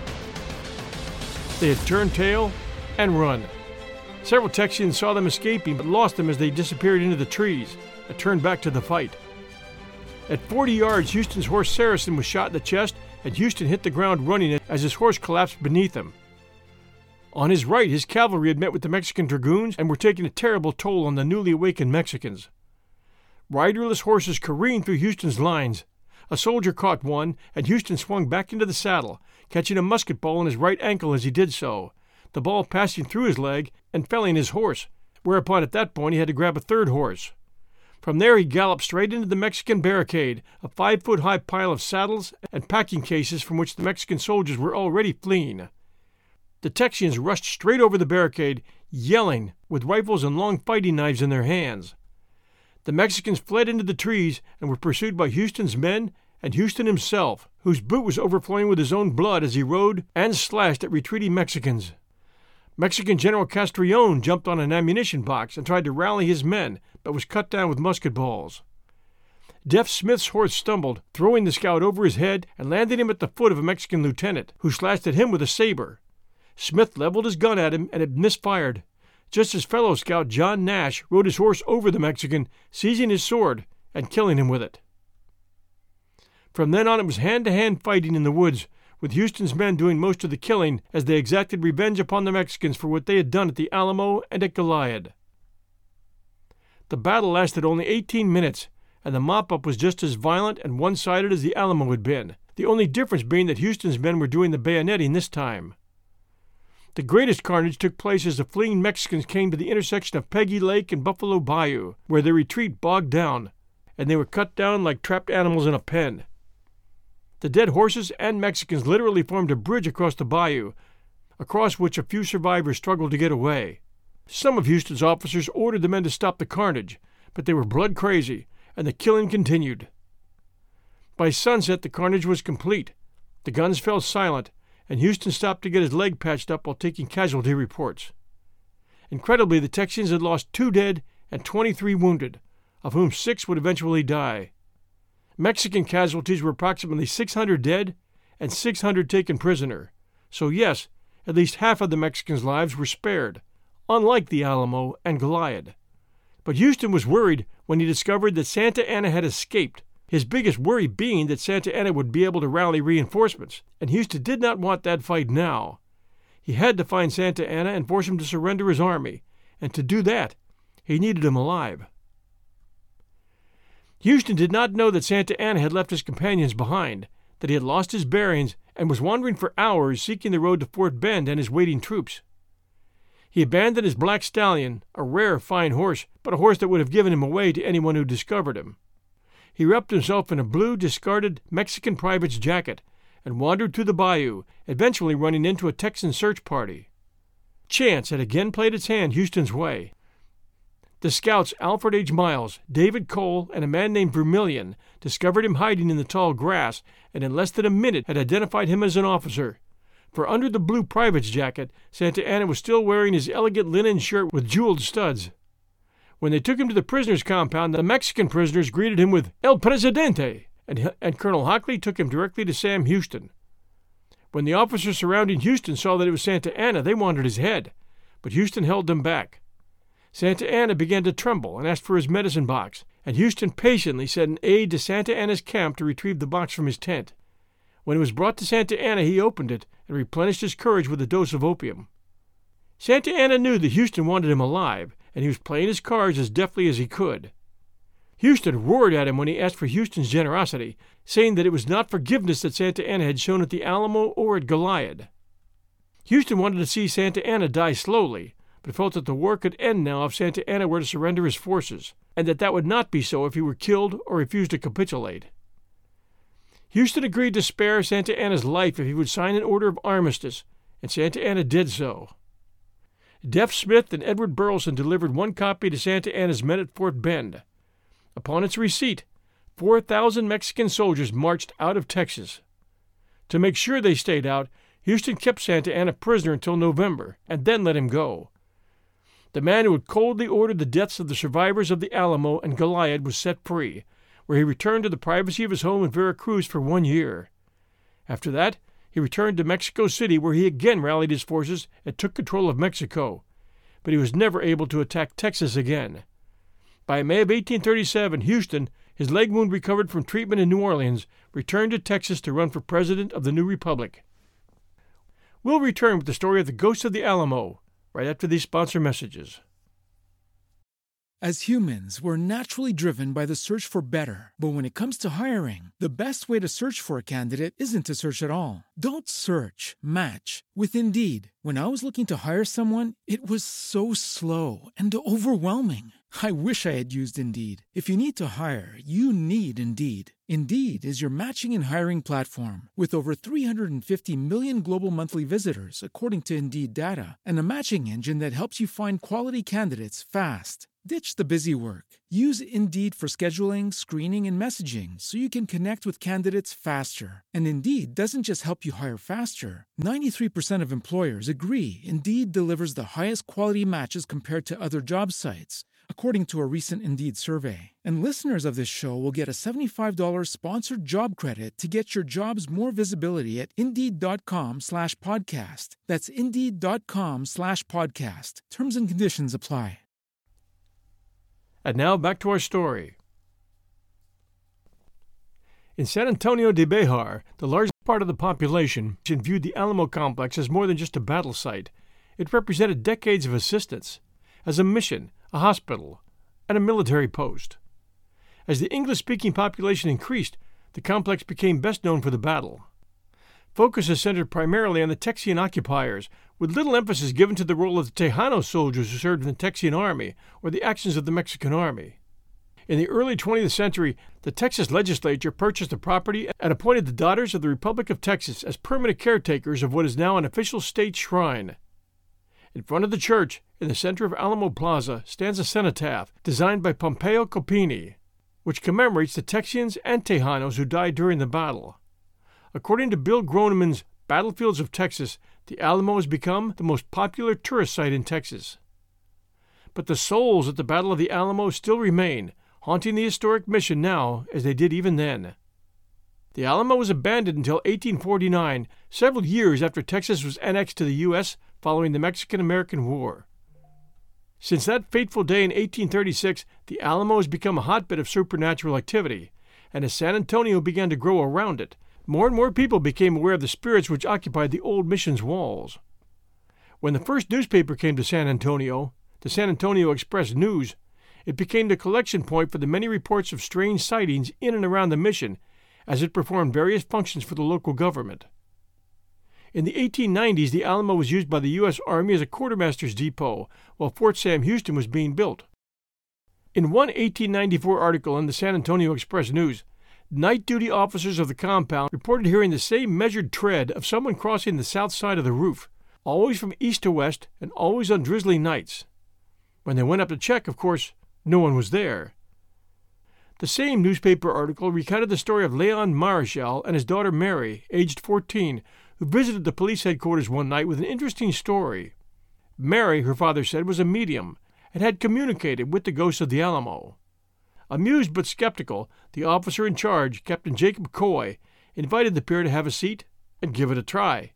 They had turned tail and run. Several Texians saw them escaping but lost them as they disappeared into the trees and turned back to the fight. At forty yards, Houston's horse Saracen was shot in the chest, and Houston hit the ground running as his horse collapsed beneath him. On his right, his cavalry had met with the Mexican dragoons and were taking a terrible toll on the newly awakened Mexicans. Riderless horses careened through Houston's lines. A soldier caught one, and Houston swung back into the saddle, catching a musket ball in his right ankle as he did so, the ball passing through his leg and felling his horse, whereupon at that point he had to grab a third horse. From there he galloped straight into the Mexican barricade, a five-foot-high pile of saddles and packing cases from which the Mexican soldiers were already fleeing. The Texians rushed straight over the barricade, yelling, with rifles and long fighting knives in their hands. The Mexicans fled into the trees and were pursued by Houston's men and Houston himself, whose boot was overflowing with his own blood as he rode and slashed at retreating Mexicans. Mexican General Castrillon jumped on an ammunition box and tried to rally his men, but was cut down with musket balls. Deaf Smith's horse stumbled, throwing the scout over his head and landing him at the foot of a Mexican lieutenant, who slashed at him with a saber. Smith leveled his gun at him, and it misfired, just as fellow scout John Nash rode his horse over the Mexican, seizing his sword and killing him with it. From then on it was hand-to-hand fighting in the woods, with Houston's men doing most of the killing as they exacted revenge upon the Mexicans for what they had done at the Alamo and at Goliad. The battle lasted only eighteen minutes, and the mop-up was just as violent and one-sided as the Alamo had been, the only difference being that Houston's men were doing the bayoneting this time. The greatest carnage took place as the fleeing Mexicans came to the intersection of Peggy Lake and Buffalo Bayou, where their retreat bogged down, and they were cut down like trapped animals in a pen. The dead horses and Mexicans literally formed a bridge across the bayou, across which a few survivors struggled to get away. Some of Houston's officers ordered the men to stop the carnage, but they were blood crazy, and the killing continued. By sunset, the carnage was complete. The guns fell silent, and Houston stopped to get his leg patched up while taking casualty reports. Incredibly, the Texians had lost two dead and twenty-three wounded, of whom six would eventually die. Mexican casualties were approximately six hundred dead and six hundred taken prisoner. So yes, at least half of the Mexicans' lives were spared, unlike the Alamo and Goliad. But Houston was worried when he discovered that Santa Anna had escaped, his biggest worry being that Santa Anna would be able to rally reinforcements, and Houston did not want that fight now. He had to find Santa Anna and force him to surrender his army, and to do that, he needed him alive. Houston did not know that Santa Anna had left his companions behind, that he had lost his bearings and was wandering for hours seeking the road to Fort Bend and his waiting troops. He abandoned his black stallion, a rare, fine horse, but a horse that would have given him away to anyone who discovered him. He wrapped himself in a blue, discarded Mexican private's jacket and wandered through the bayou, eventually running into a Texan search party. Chance had again played its hand Houston's way. The scouts Alfred H. Miles, David Cole, and a man named Vermillion discovered him hiding in the tall grass, and in less than a minute had identified him as an officer. For under the blue private's jacket, Santa Anna was still wearing his elegant linen shirt with jeweled studs. When they took him to the prisoners' compound, the Mexican prisoners greeted him with "El Presidente," and, and Colonel Hockley took him directly to Sam Houston. When the officers surrounding Houston saw that it was Santa Anna, they wanted his head, but Houston held them back. Santa Anna began to tremble and asked for his medicine box, and Houston patiently sent an aide to Santa Anna's camp to retrieve the box from his tent. When it was brought to Santa Anna, he opened it and replenished his courage with a dose of opium. Santa Anna knew that Houston wanted him alive, and he was playing his cards as deftly as he could. Houston roared at him when he asked for Houston's generosity, saying that it was not forgiveness that Santa Anna had shown at the Alamo or at Goliad. Houston wanted to see Santa Anna die slowly, but felt that the war could end now if Santa Anna were to surrender his forces, and that that would not be so if he were killed or refused to capitulate. Houston agreed to spare Santa Anna's life if he would sign an order of armistice, and Santa Anna did so. Deaf Smith and Edward Burleson delivered one copy to Santa Anna's men at Fort Bend. Upon its receipt, four thousand Mexican soldiers marched out of Texas. To make sure they stayed out, Houston kept Santa Anna prisoner until November, and then let him go. The man who had coldly ordered the deaths of the survivors of the Alamo and Goliad was set free, where he returned to the privacy of his home in Veracruz for one year. After that, he returned to Mexico City, where he again rallied his forces and took control of Mexico, but he was never able to attack Texas again. By May of eighteen thirty-seven, Houston, his leg wound recovered from treatment in New Orleans, returned to Texas to run for president of the new republic. We'll return with the story of the Ghost of the Alamo right after these sponsor messages. As humans, we're naturally driven by the search for better. But when it comes to hiring, the best way to search for a candidate isn't to search at all. Don't search, match with Indeed. When I was looking to hire someone, it was so slow and overwhelming. I wish I had used Indeed. If you need to hire, you need Indeed. Indeed is your matching and hiring platform with over three hundred fifty million global monthly visitors, according to Indeed data, and a matching engine that helps you find quality candidates fast. Ditch the busy work. Use Indeed for scheduling, screening, and messaging so you can connect with candidates faster. And Indeed doesn't just help you hire faster. ninety-three percent of employers agree Indeed delivers the highest quality matches compared to other job sites, according to a recent Indeed survey. And listeners of this show will get a seventy-five dollars sponsored job credit to get your jobs more visibility at Indeed.com slash podcast. That's Indeed.com slash podcast. Terms and conditions apply. And now back to our story. In San Antonio de Bejar, the largest part of the population viewed the Alamo complex as more than just a battle site. It represented decades of assistance, as a mission, a hospital, and a military post. As the English-speaking population increased, the complex became best known for the battle. Focus is centered primarily on the Texian occupiers, with little emphasis given to the role of the Tejano soldiers who served in the Texian army or the actions of the Mexican army. In the early twentieth century, the Texas legislature purchased the property and appointed the Daughters of the Republic of Texas as permanent caretakers of what is now an official state shrine. In front of the church, in the center of Alamo Plaza, stands a cenotaph designed by Pompeo Copini, which commemorates the Texians and Tejanos who died during the battle. According to Bill Groneman's Battlefields of Texas, the Alamo has become the most popular tourist site in Texas. But the souls at the Battle of the Alamo still remain, haunting the historic mission now as they did even then. The Alamo was abandoned until eighteen forty-nine, several years after Texas was annexed to the U S following the Mexican-American War. Since that fateful day in eighteen thirty-six, the Alamo has become a hotbed of supernatural activity, and as San Antonio began to grow around it, more and more people became aware of the spirits which occupied the old mission's walls. When the first newspaper came to San Antonio, the San Antonio Express News, it became the collection point for the many reports of strange sightings in and around the mission as it performed various functions for the local government. In the eighteen nineties, the Alamo was used by the U S Army as a quartermaster's depot while Fort Sam Houston was being built. In one eighteen ninety-four article in the San Antonio Express News, night duty officers of the compound reported hearing the same measured tread of someone crossing the south side of the roof, always from east to west and always on drizzly nights. When they went up to check, of course, no one was there. The same newspaper article recounted the story of Leon Marichal and his daughter Mary, aged fourteen, who visited the police headquarters one night with an interesting story. Mary, her father said, was a medium and had communicated with the ghost of the Alamo. Amused but skeptical, the officer in charge, Captain Jacob Coy, invited the pair to have a seat and give it a try.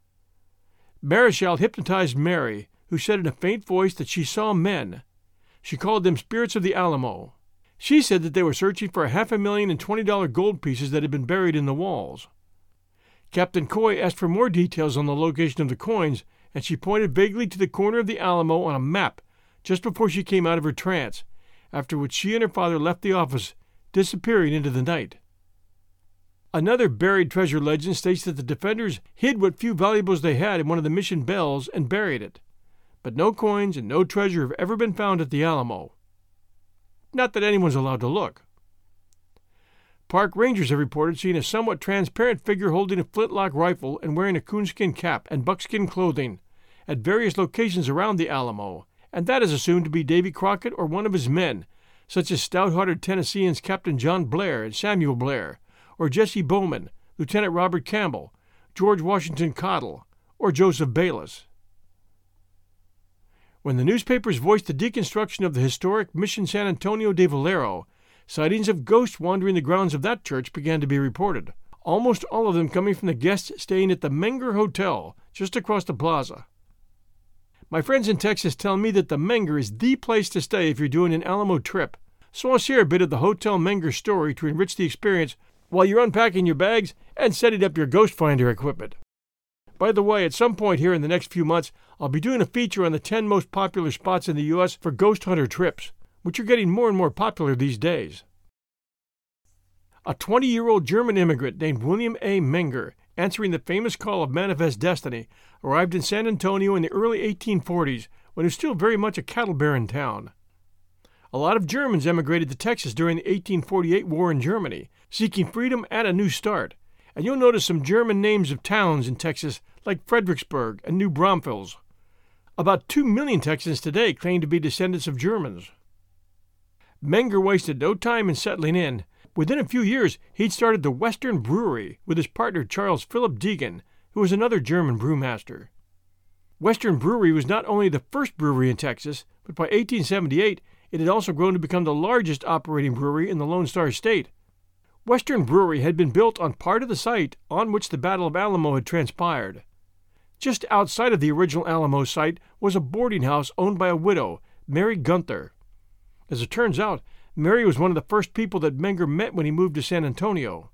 Marichal hypnotized Mary, who said in a faint voice that she saw men. She called them spirits of the Alamo. She said that they were searching for a half a million and twenty dollar gold pieces that had been buried in the walls. Captain Coy asked for more details on the location of the coins, and she pointed vaguely to the corner of the Alamo on a map just before she came out of her trance, after which she and her father left the office, disappearing into the night. Another buried treasure legend states that the defenders hid what few valuables they had in one of the mission bells and buried it. But no coins and no treasure have ever been found at the Alamo. Not that anyone's allowed to look. Park rangers have reported seeing a somewhat transparent figure holding a flintlock rifle and wearing a coonskin cap and buckskin clothing at various locations around the Alamo, and that is assumed to be Davy Crockett or one of his men, such as stout-hearted Tennesseans Captain John Blair and Samuel Blair, or Jesse Bowman, Lieutenant Robert Campbell, George Washington Cottle, or Joseph Bayless. When the newspapers voiced the deconstruction of the historic Mission San Antonio de Valero, sightings of ghosts wandering the grounds of that church began to be reported, almost all of them coming from the guests staying at the Menger Hotel just across the plaza. My friends in Texas tell me that the Menger is the place to stay if you're doing an Alamo trip, so I'll share a bit of the Hotel Menger story to enrich the experience while you're unpacking your bags and setting up your ghost finder equipment. By the way, at some point here in the next few months, I'll be doing a feature on the ten most popular spots in the U S for ghost hunter trips, which are getting more and more popular these days. A twenty-year-old German immigrant named William A. Menger, answering the famous call of Manifest Destiny, arrived in San Antonio in the early eighteen forties when it was still very much a cattle-bearing town. A lot of Germans emigrated to Texas during the eighteen forty-eight war in Germany, seeking freedom and a new start, and you'll notice some German names of towns in Texas like Fredericksburg and New Braunfels. About two million Texans today claim to be descendants of Germans. Menger wasted no time in settling in. Within a few years, he'd started the Western Brewery with his partner Charles Philip Deegan, who was another German brewmaster. Western Brewery was not only the first brewery in Texas, but by eighteen seventy-eight, it had also grown to become the largest operating brewery in the Lone Star State. Western Brewery had been built on part of the site on which the Battle of Alamo had transpired. Just outside of the original Alamo site was a boarding house owned by a widow, Mary Gunther. As it turns out, Mary was one of the first people that Menger met when he moved to San Antonio.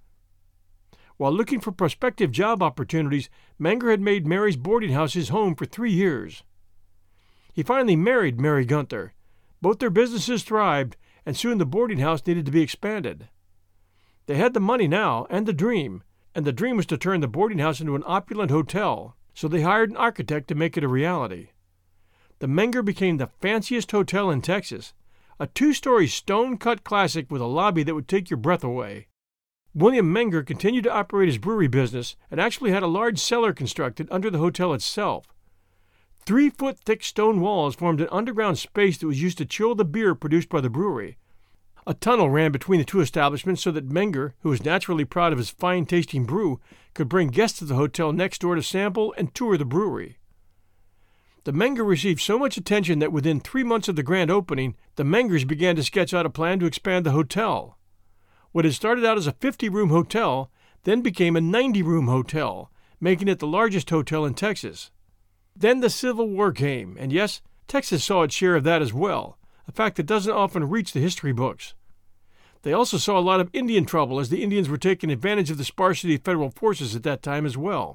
While looking for prospective job opportunities, Menger had made Mary's boarding house his home for three years. He finally married Mary Gunther. Both their businesses thrived, and soon the boarding house needed to be expanded. They had the money now, and the dream, and the dream was to turn the boarding house into an opulent hotel, so they hired an architect to make it a reality. The Menger became the fanciest hotel in Texas, a two-story stone-cut classic with a lobby that would take your breath away. William Menger continued to operate his brewery business and actually had a large cellar constructed under the hotel itself. Three-foot-thick stone walls formed an underground space that was used to chill the beer produced by the brewery. A tunnel ran between the two establishments so that Menger, who was naturally proud of his fine-tasting brew, could bring guests to the hotel next door to sample and tour the brewery. The Menger received so much attention that within three months of the grand opening, the Mengers began to sketch out a plan to expand the hotel. What had started out as a fifty-room hotel then became a ninety-room hotel, making it the largest hotel in Texas. Then the Civil War came, and yes, Texas saw its share of that as well, a fact that doesn't often reach the history books. They also saw a lot of Indian trouble as the Indians were taking advantage of the sparsity of federal forces at that time as well.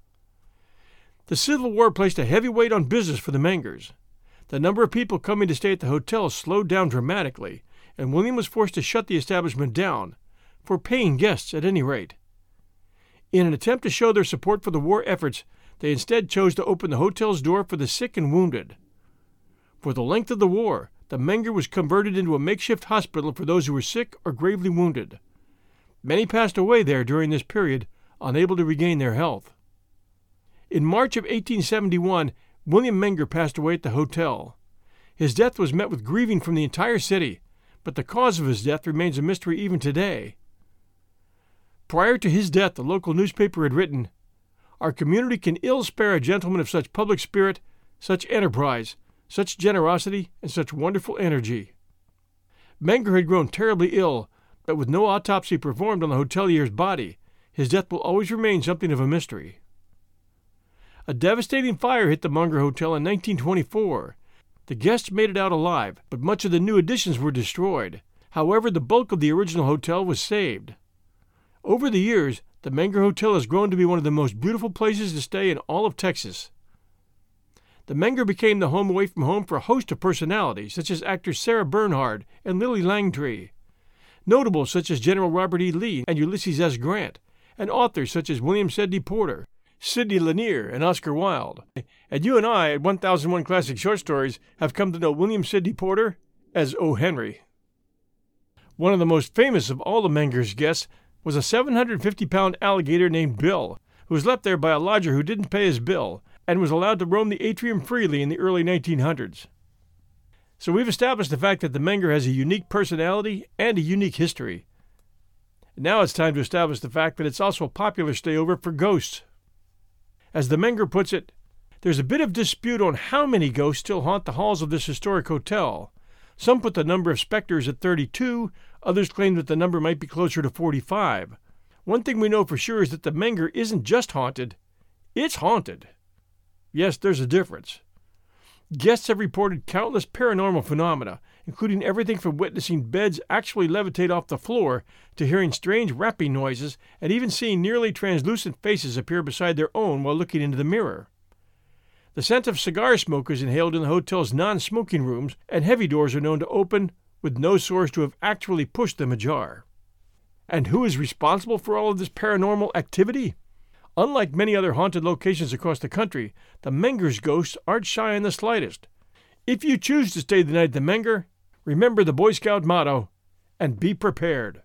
The Civil War placed a heavy weight on business for the Mengers. The number of people coming to stay at the hotel slowed down dramatically, and William was forced to shut the establishment down, for paying guests at any rate. In an attempt to show their support for the war efforts, they instead chose to open the hotel's door for the sick and wounded. For the length of the war, the Menger was converted into a makeshift hospital for those who were sick or gravely wounded. Many passed away there during this period, unable to regain their health. In March of eighteen seventy-one, William Menger passed away at the hotel. His death was met with grieving from the entire city, but the cause of his death remains a mystery even today. Prior to his death, the local newspaper had written, "Our community can ill spare a gentleman of such public spirit, such enterprise, such generosity, and such wonderful energy." Menger had grown terribly ill, but with no autopsy performed on the hotelier's body, his death will always remain something of a mystery. A devastating fire hit the Menger Hotel in nineteen twenty-four. The guests made it out alive, but much of the new additions were destroyed. However, the bulk of the original hotel was saved. Over the years, the Menger Hotel has grown to be one of the most beautiful places to stay in all of Texas. The Menger became the home away from home for a host of personalities, such as actors Sarah Bernhard and Lily Langtry, notables such as General Robert E. Lee and Ulysses S. Grant, and authors such as William Sidney Porter, Sidney Lanier, and Oscar Wilde. And you and I at one thousand one Classic Short Stories have come to know William Sidney Porter as O. Henry. One of the most famous of all the Menger's guests was a seven hundred fifty pound alligator named Bill, who was left there by a lodger who didn't pay his bill and was allowed to roam the atrium freely in the early nineteen hundreds. So we've established the fact that the Menger has a unique personality and a unique history. Now it's time to establish the fact that it's also a popular stayover for ghosts. As the Menger puts it, there's a bit of dispute on how many ghosts still haunt the halls of this historic hotel. Some put the number of specters at thirty-two, others claim that the number might be closer to forty-five. One thing we know for sure is that the Menger isn't just haunted, it's haunted. Yes, there's a difference. Guests have reported countless paranormal phenomena, including everything from witnessing beds actually levitate off the floor to hearing strange rapping noises and even seeing nearly translucent faces appear beside their own while looking into the mirror. The scent of cigar smoke is inhaled in the hotel's non-smoking rooms, and heavy doors are known to open with no source to have actually pushed them ajar. And who is responsible for all of this paranormal activity? Unlike many other haunted locations across the country, the Menger's ghosts aren't shy in the slightest. If you choose to stay the night at the Menger, remember the Boy Scout motto, and be prepared.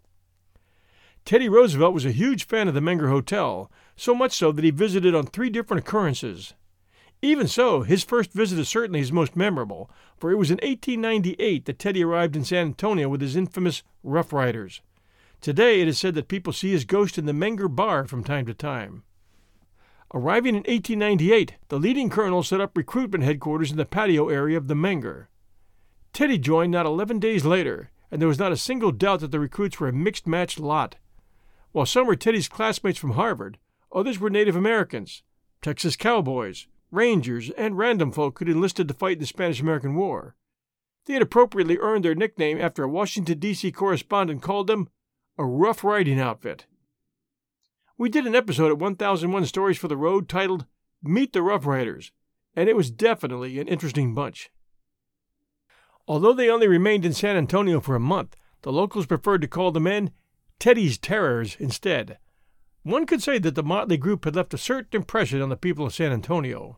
Teddy Roosevelt was a huge fan of the Menger Hotel, so much so that he visited on three different occurrences. Even so, his first visit is certainly his most memorable, for it was in eighteen ninety-eight that Teddy arrived in San Antonio with his infamous Rough Riders. Today, it is said that people see his ghost in the Menger Bar from time to time. Arriving in eighteen ninety-eight, the leading colonel set up recruitment headquarters in the patio area of the Menger. Teddy joined not eleven days later, and there was not a single doubt that the recruits were a mixed-matched lot. While some were Teddy's classmates from Harvard, others were Native Americans, Texas cowboys, Rangers, and random folk who'd enlisted to fight in the Spanish-American War. They had appropriately earned their nickname after a Washington, D C correspondent called them a rough riding outfit. We did an episode at one thousand one Stories for the Road titled Meet the Rough Riders, and it was definitely an interesting bunch. Although they only remained in San Antonio for a month, the locals preferred to call the men Teddy's Terrors instead. One could say that the motley group had left a certain impression on the people of San Antonio.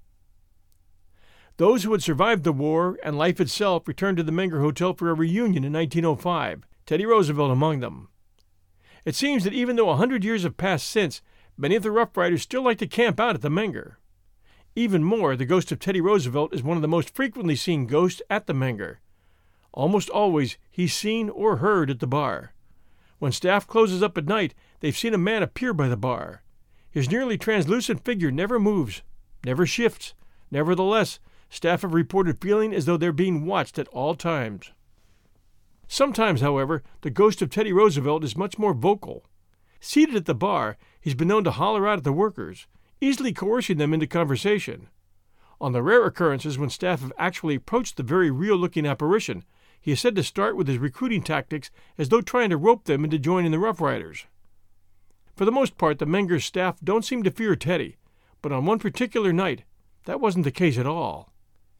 Those who had survived the war and life itself returned to the Menger Hotel for a reunion in nineteen oh five, Teddy Roosevelt among them. It seems that even though a hundred years have passed since, many of the Rough Riders still like to camp out at the Menger. Even more, the ghost of Teddy Roosevelt is one of the most frequently seen ghosts at the Menger. Almost always, he's seen or heard at the bar. When staff closes up at night, they've seen a man appear by the bar. His nearly translucent figure never moves, never shifts. Nevertheless, staff have reported feeling as though they're being watched at all times. Sometimes, however, the ghost of Teddy Roosevelt is much more vocal. Seated at the bar, he's been known to holler out at the workers, easily coercing them into conversation. On the rare occurrences when staff have actually approached the very real-looking apparition, he is said to start with his recruiting tactics as though trying to rope them into joining the Rough Riders. For the most part, the Menger's staff don't seem to fear Teddy, but on one particular night, that wasn't the case at all.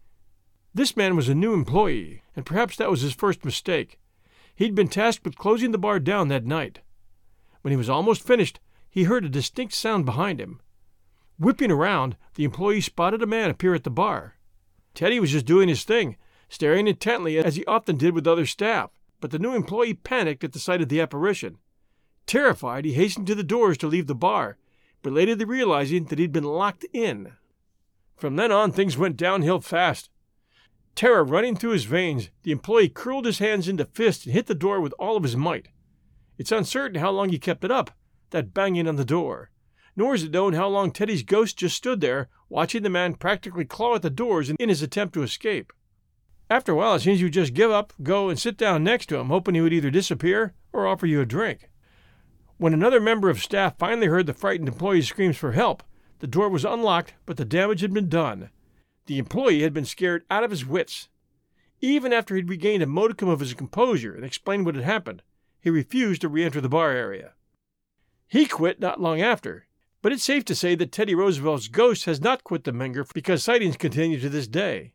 This man was a new employee, and perhaps that was his first mistake. He'd been tasked with closing the bar down that night. When he was almost finished, he heard a distinct sound behind him. Whipping around, the employee spotted a man appear at the bar. Teddy was just doing his thing, staring intently as he often did with other staff, but the new employee panicked at the sight of the apparition. Terrified, he hastened to the doors to leave the bar, belatedly realizing that he'd been locked in. From then on, things went downhill fast. Terror running through his veins, the employee curled his hands into fists and hit the door with all of his might. It's uncertain how long he kept it up, that banging on the door. Nor is it known how long Teddy's ghost just stood there, watching the man practically claw at the doors in his attempt to escape. After a while, it seems you just give up, go and sit down next to him, hoping he would either disappear or offer you a drink. When another member of staff finally heard the frightened employee's screams for help, the door was unlocked, but the damage had been done. The employee had been scared out of his wits. Even after he'd regained a modicum of his composure and explained what had happened, he refused to re-enter the bar area. He quit not long after, but it's safe to say that Teddy Roosevelt's ghost has not quit the Menger because sightings continue to this day.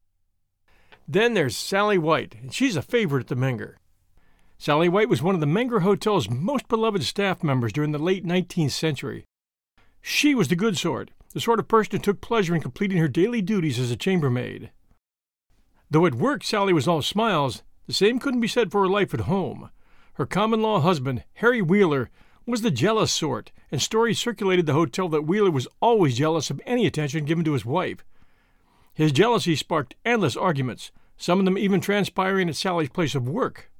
Then there's Sally White, and she's a favorite at the Menger. Sally White was one of the Menger Hotel's most beloved staff members during the late nineteenth century. She was the good sort, the sort of person who took pleasure in completing her daily duties as a chambermaid. Though at work Sally was all smiles, The same couldn't be said for her life at home. Her common-law husband, Harry Wheeler, was the jealous sort, and stories circulated the hotel that Wheeler was always jealous of any attention given to his wife. His jealousy sparked endless arguments, some of them even transpiring at Sally's place of work.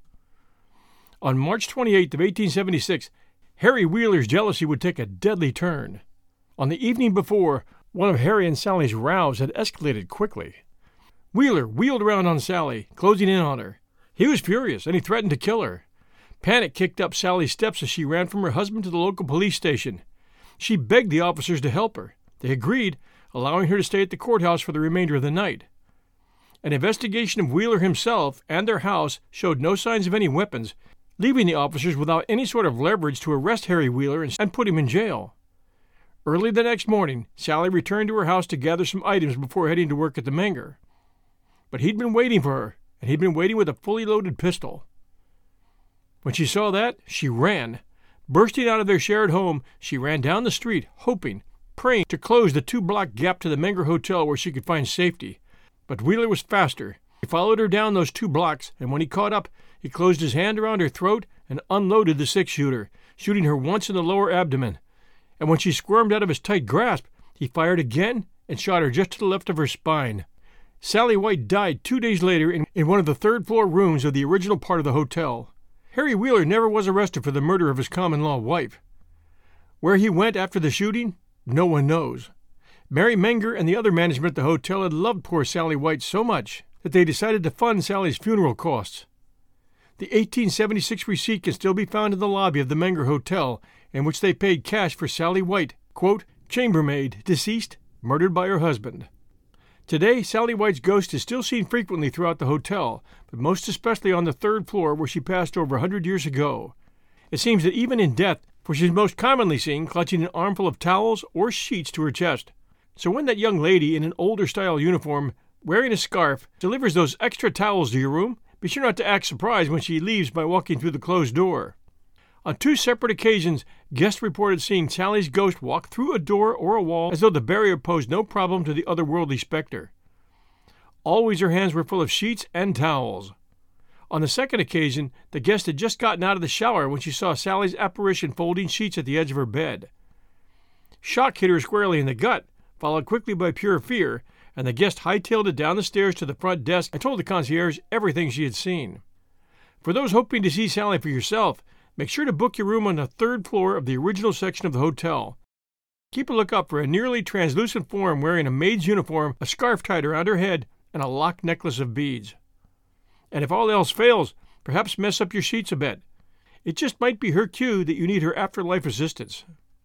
On March twenty-eighth of eighteen seventy-six, Harry Wheeler's jealousy would take a deadly turn. On the evening before, one of Harry and Sally's rows had escalated quickly. Wheeler wheeled around on Sally, closing in on her. He was furious, and he threatened to kill her. Panic kicked up Sally's steps as she ran from her husband to the local police station. She begged the officers to help her. They agreed, allowing her to stay at the courthouse for the remainder of the night. An investigation of Wheeler himself and their house showed no signs of any weapons, leaving the officers without any sort of leverage to arrest Harry Wheeler and put him in jail. Early the next morning, Sally returned to her house to gather some items before heading to work at the Menger. But he'd been waiting for her, and he'd been waiting with a fully loaded pistol. When she saw that, she ran. Bursting out of their shared home, she ran down the street, hoping, praying to close the two-block gap to the Menger Hotel where she could find safety. But Wheeler was faster. He followed her down those two blocks, and when he caught up, he closed his hand around her throat and unloaded the six-shooter, shooting her once in the lower abdomen. And when she squirmed out of his tight grasp, he fired again and shot her just to the left of her spine. Sally White died two days later in, in one of the third-floor rooms of the original part of the hotel. Harry Wheeler never was arrested for the murder of his common-law wife. Where he went after the shooting, no one knows. Mary Menger and the other management at the hotel had loved poor Sally White so much that they decided to fund Sally's funeral costs. The eighteen seventy-six receipt can still be found in the lobby of the Menger Hotel, in which they paid cash for Sally White, quote, chambermaid, deceased, murdered by her husband. Today, Sally White's ghost is still seen frequently throughout the hotel, but most especially on the third floor where she passed over a hundred years ago. It seems that even in death, for she's most commonly seen clutching an armful of towels or sheets to her chest. So when that young lady in an older-style uniform, wearing a scarf, delivers those extra towels to your room, be sure not to act surprised when she leaves by walking through the closed door. On two separate occasions, guests reported seeing Sally's ghost walk through a door or a wall as though the barrier posed no problem to the otherworldly specter. Always her hands were full of sheets and towels. On the second occasion, the guest had just gotten out of the shower when she saw Sally's apparition folding sheets at the edge of her bed. Shock hit her squarely in the gut, followed quickly by pure fear, and the guest hightailed it down the stairs to the front desk and told the concierge everything she had seen. For those hoping to see Sally for yourself, make sure to book your room on the third floor of the original section of the hotel. Keep a lookout for a nearly translucent form wearing a maid's uniform, a scarf tied around her head, and a locked necklace of beads. And if all else fails, perhaps mess up your sheets a bit. It just might be her cue that you need her afterlife assistance.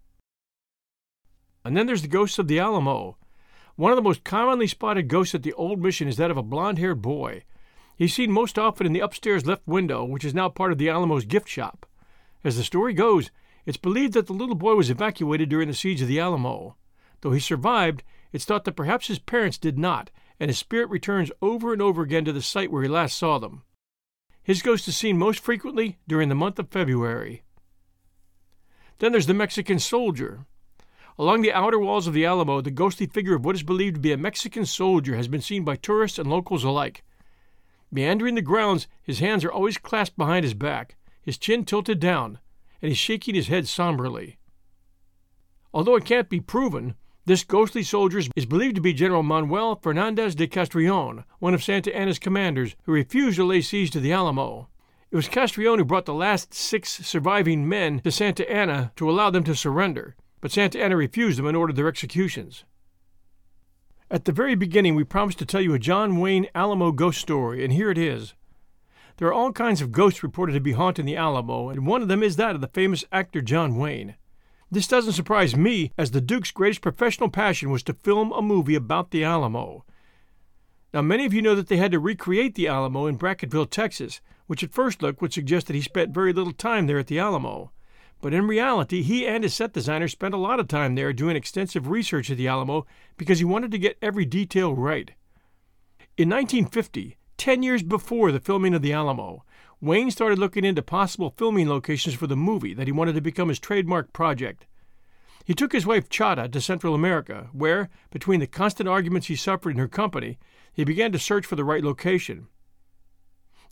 And then there's the ghosts of the Alamo. One of the most commonly spotted ghosts at the old mission is that of a blond-haired boy. He's seen most often in the upstairs left window, which is now part of the Alamo's gift shop. As the story goes, it's believed that the little boy was evacuated during the siege of the Alamo. Though he survived, it's thought that perhaps his parents did not, and his spirit returns over and over again to the site where he last saw them. His ghost is seen most frequently during the month of February. Then there's the Mexican soldier. Along the outer walls of the Alamo, the ghostly figure of what is believed to be a Mexican soldier has been seen by tourists and locals alike. Meandering the grounds, his hands are always clasped behind his back, his chin tilted down, and he's shaking his head somberly. Although it can't be proven, this ghostly soldier is believed to be General Manuel Fernandez de Castrillon, one of Santa Anna's commanders, who refused to lay siege to the Alamo. It was Castrillon who brought the last six surviving men to Santa Anna to allow them to surrender, but Santa Anna refused them and ordered their executions. At the very beginning, we promised to tell you a John Wayne Alamo ghost story, and here it is. There are all kinds of ghosts reported to be haunting the Alamo, and one of them is that of the famous actor John Wayne. This doesn't surprise me, as the Duke's greatest professional passion was to film a movie about the Alamo. Now, many of you know that they had to recreate the Alamo in Brackettville, Texas, which at first look would suggest that he spent very little time there at the Alamo. But in reality, he and his set designer spent a lot of time there doing extensive research at the Alamo because he wanted to get every detail right. In nineteen fifty, ten years before the filming of the Alamo, Wayne started looking into possible filming locations for the movie that he wanted to become his trademark project. He took his wife Chata to Central America, where, between the constant arguments he suffered in her company, he began to search for the right location.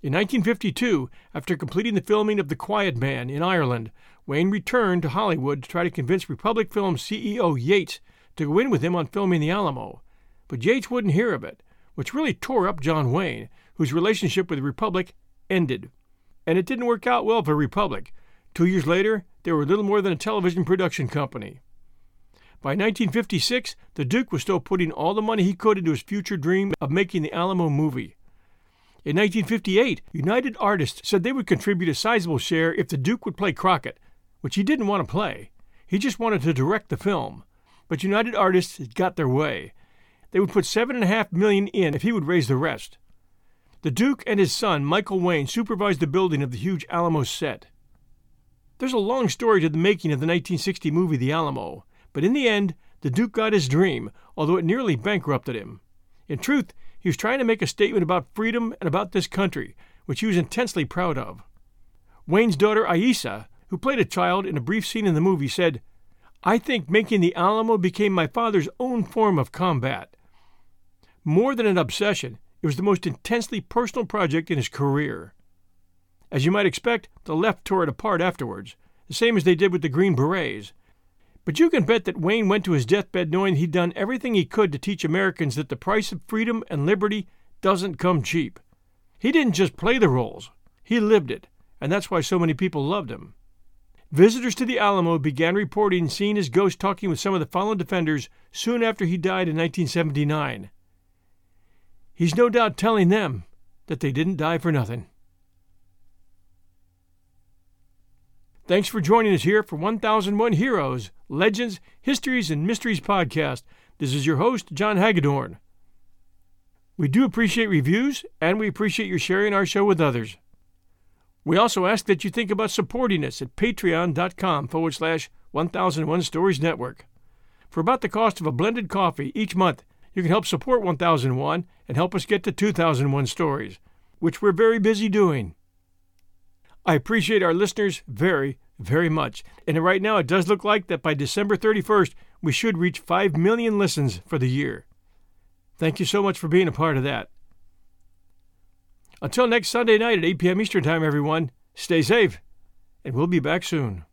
In nineteen fifty-two, after completing the filming of The Quiet Man in Ireland, Wayne returned to Hollywood to try to convince Republic Films C E O Yates to go in with him on filming The Alamo. But Yates wouldn't hear of it, which really tore up John Wayne, whose relationship with Republic ended. And it didn't work out well for Republic. Two years later, they were little more than a television production company. By nineteen fifty-six, the Duke was still putting all the money he could into his future dream of making the Alamo movie. In nineteen fifty-eight, United Artists said they would contribute a sizable share if the Duke would play Crockett, which he didn't want to play. He just wanted to direct the film. But United Artists got their way. They would put seven and a half million in if he would raise the rest. The Duke and his son, Michael Wayne, supervised the building of the huge Alamo set. There's a long story to the making of the nineteen sixty movie The Alamo, but in the end, the Duke got his dream, although it nearly bankrupted him. In truth, he was trying to make a statement about freedom and about this country, which he was intensely proud of. Wayne's daughter, Aissa, who played a child in a brief scene in the movie, said, "I think making the Alamo became my father's own form of combat. More than an obsession, it was the most intensely personal project in his career." As you might expect, the left tore it apart afterwards, the same as they did with the Green Berets. But you can bet that Wayne went to his deathbed knowing he'd done everything he could to teach Americans that the price of freedom and liberty doesn't come cheap. He didn't just play the roles, he lived it, and that's why so many people loved him. Visitors to the Alamo began reporting seeing his ghost talking with some of the fallen defenders soon after he died in nineteen seventy-nine. He's no doubt telling them that they didn't die for nothing. Thanks for joining us here for one thousand one Heroes, Legends, Histories, and Mysteries podcast. This is your host, John Hagedorn. We do appreciate reviews, and we appreciate your sharing our show with others. We also ask that you think about supporting us at patreon.com forward slash 1001 Stories Network. For about the cost of a blended coffee each month, you can help support one thousand one and help us get to two thousand one stories, which we're very busy doing. I appreciate our listeners very, very much. And right now it does look like that by December thirty-first, we should reach five million listens for the year. Thank you so much for being a part of that. Until next Sunday night at eight p.m. Eastern Time, everyone, stay safe, and we'll be back soon.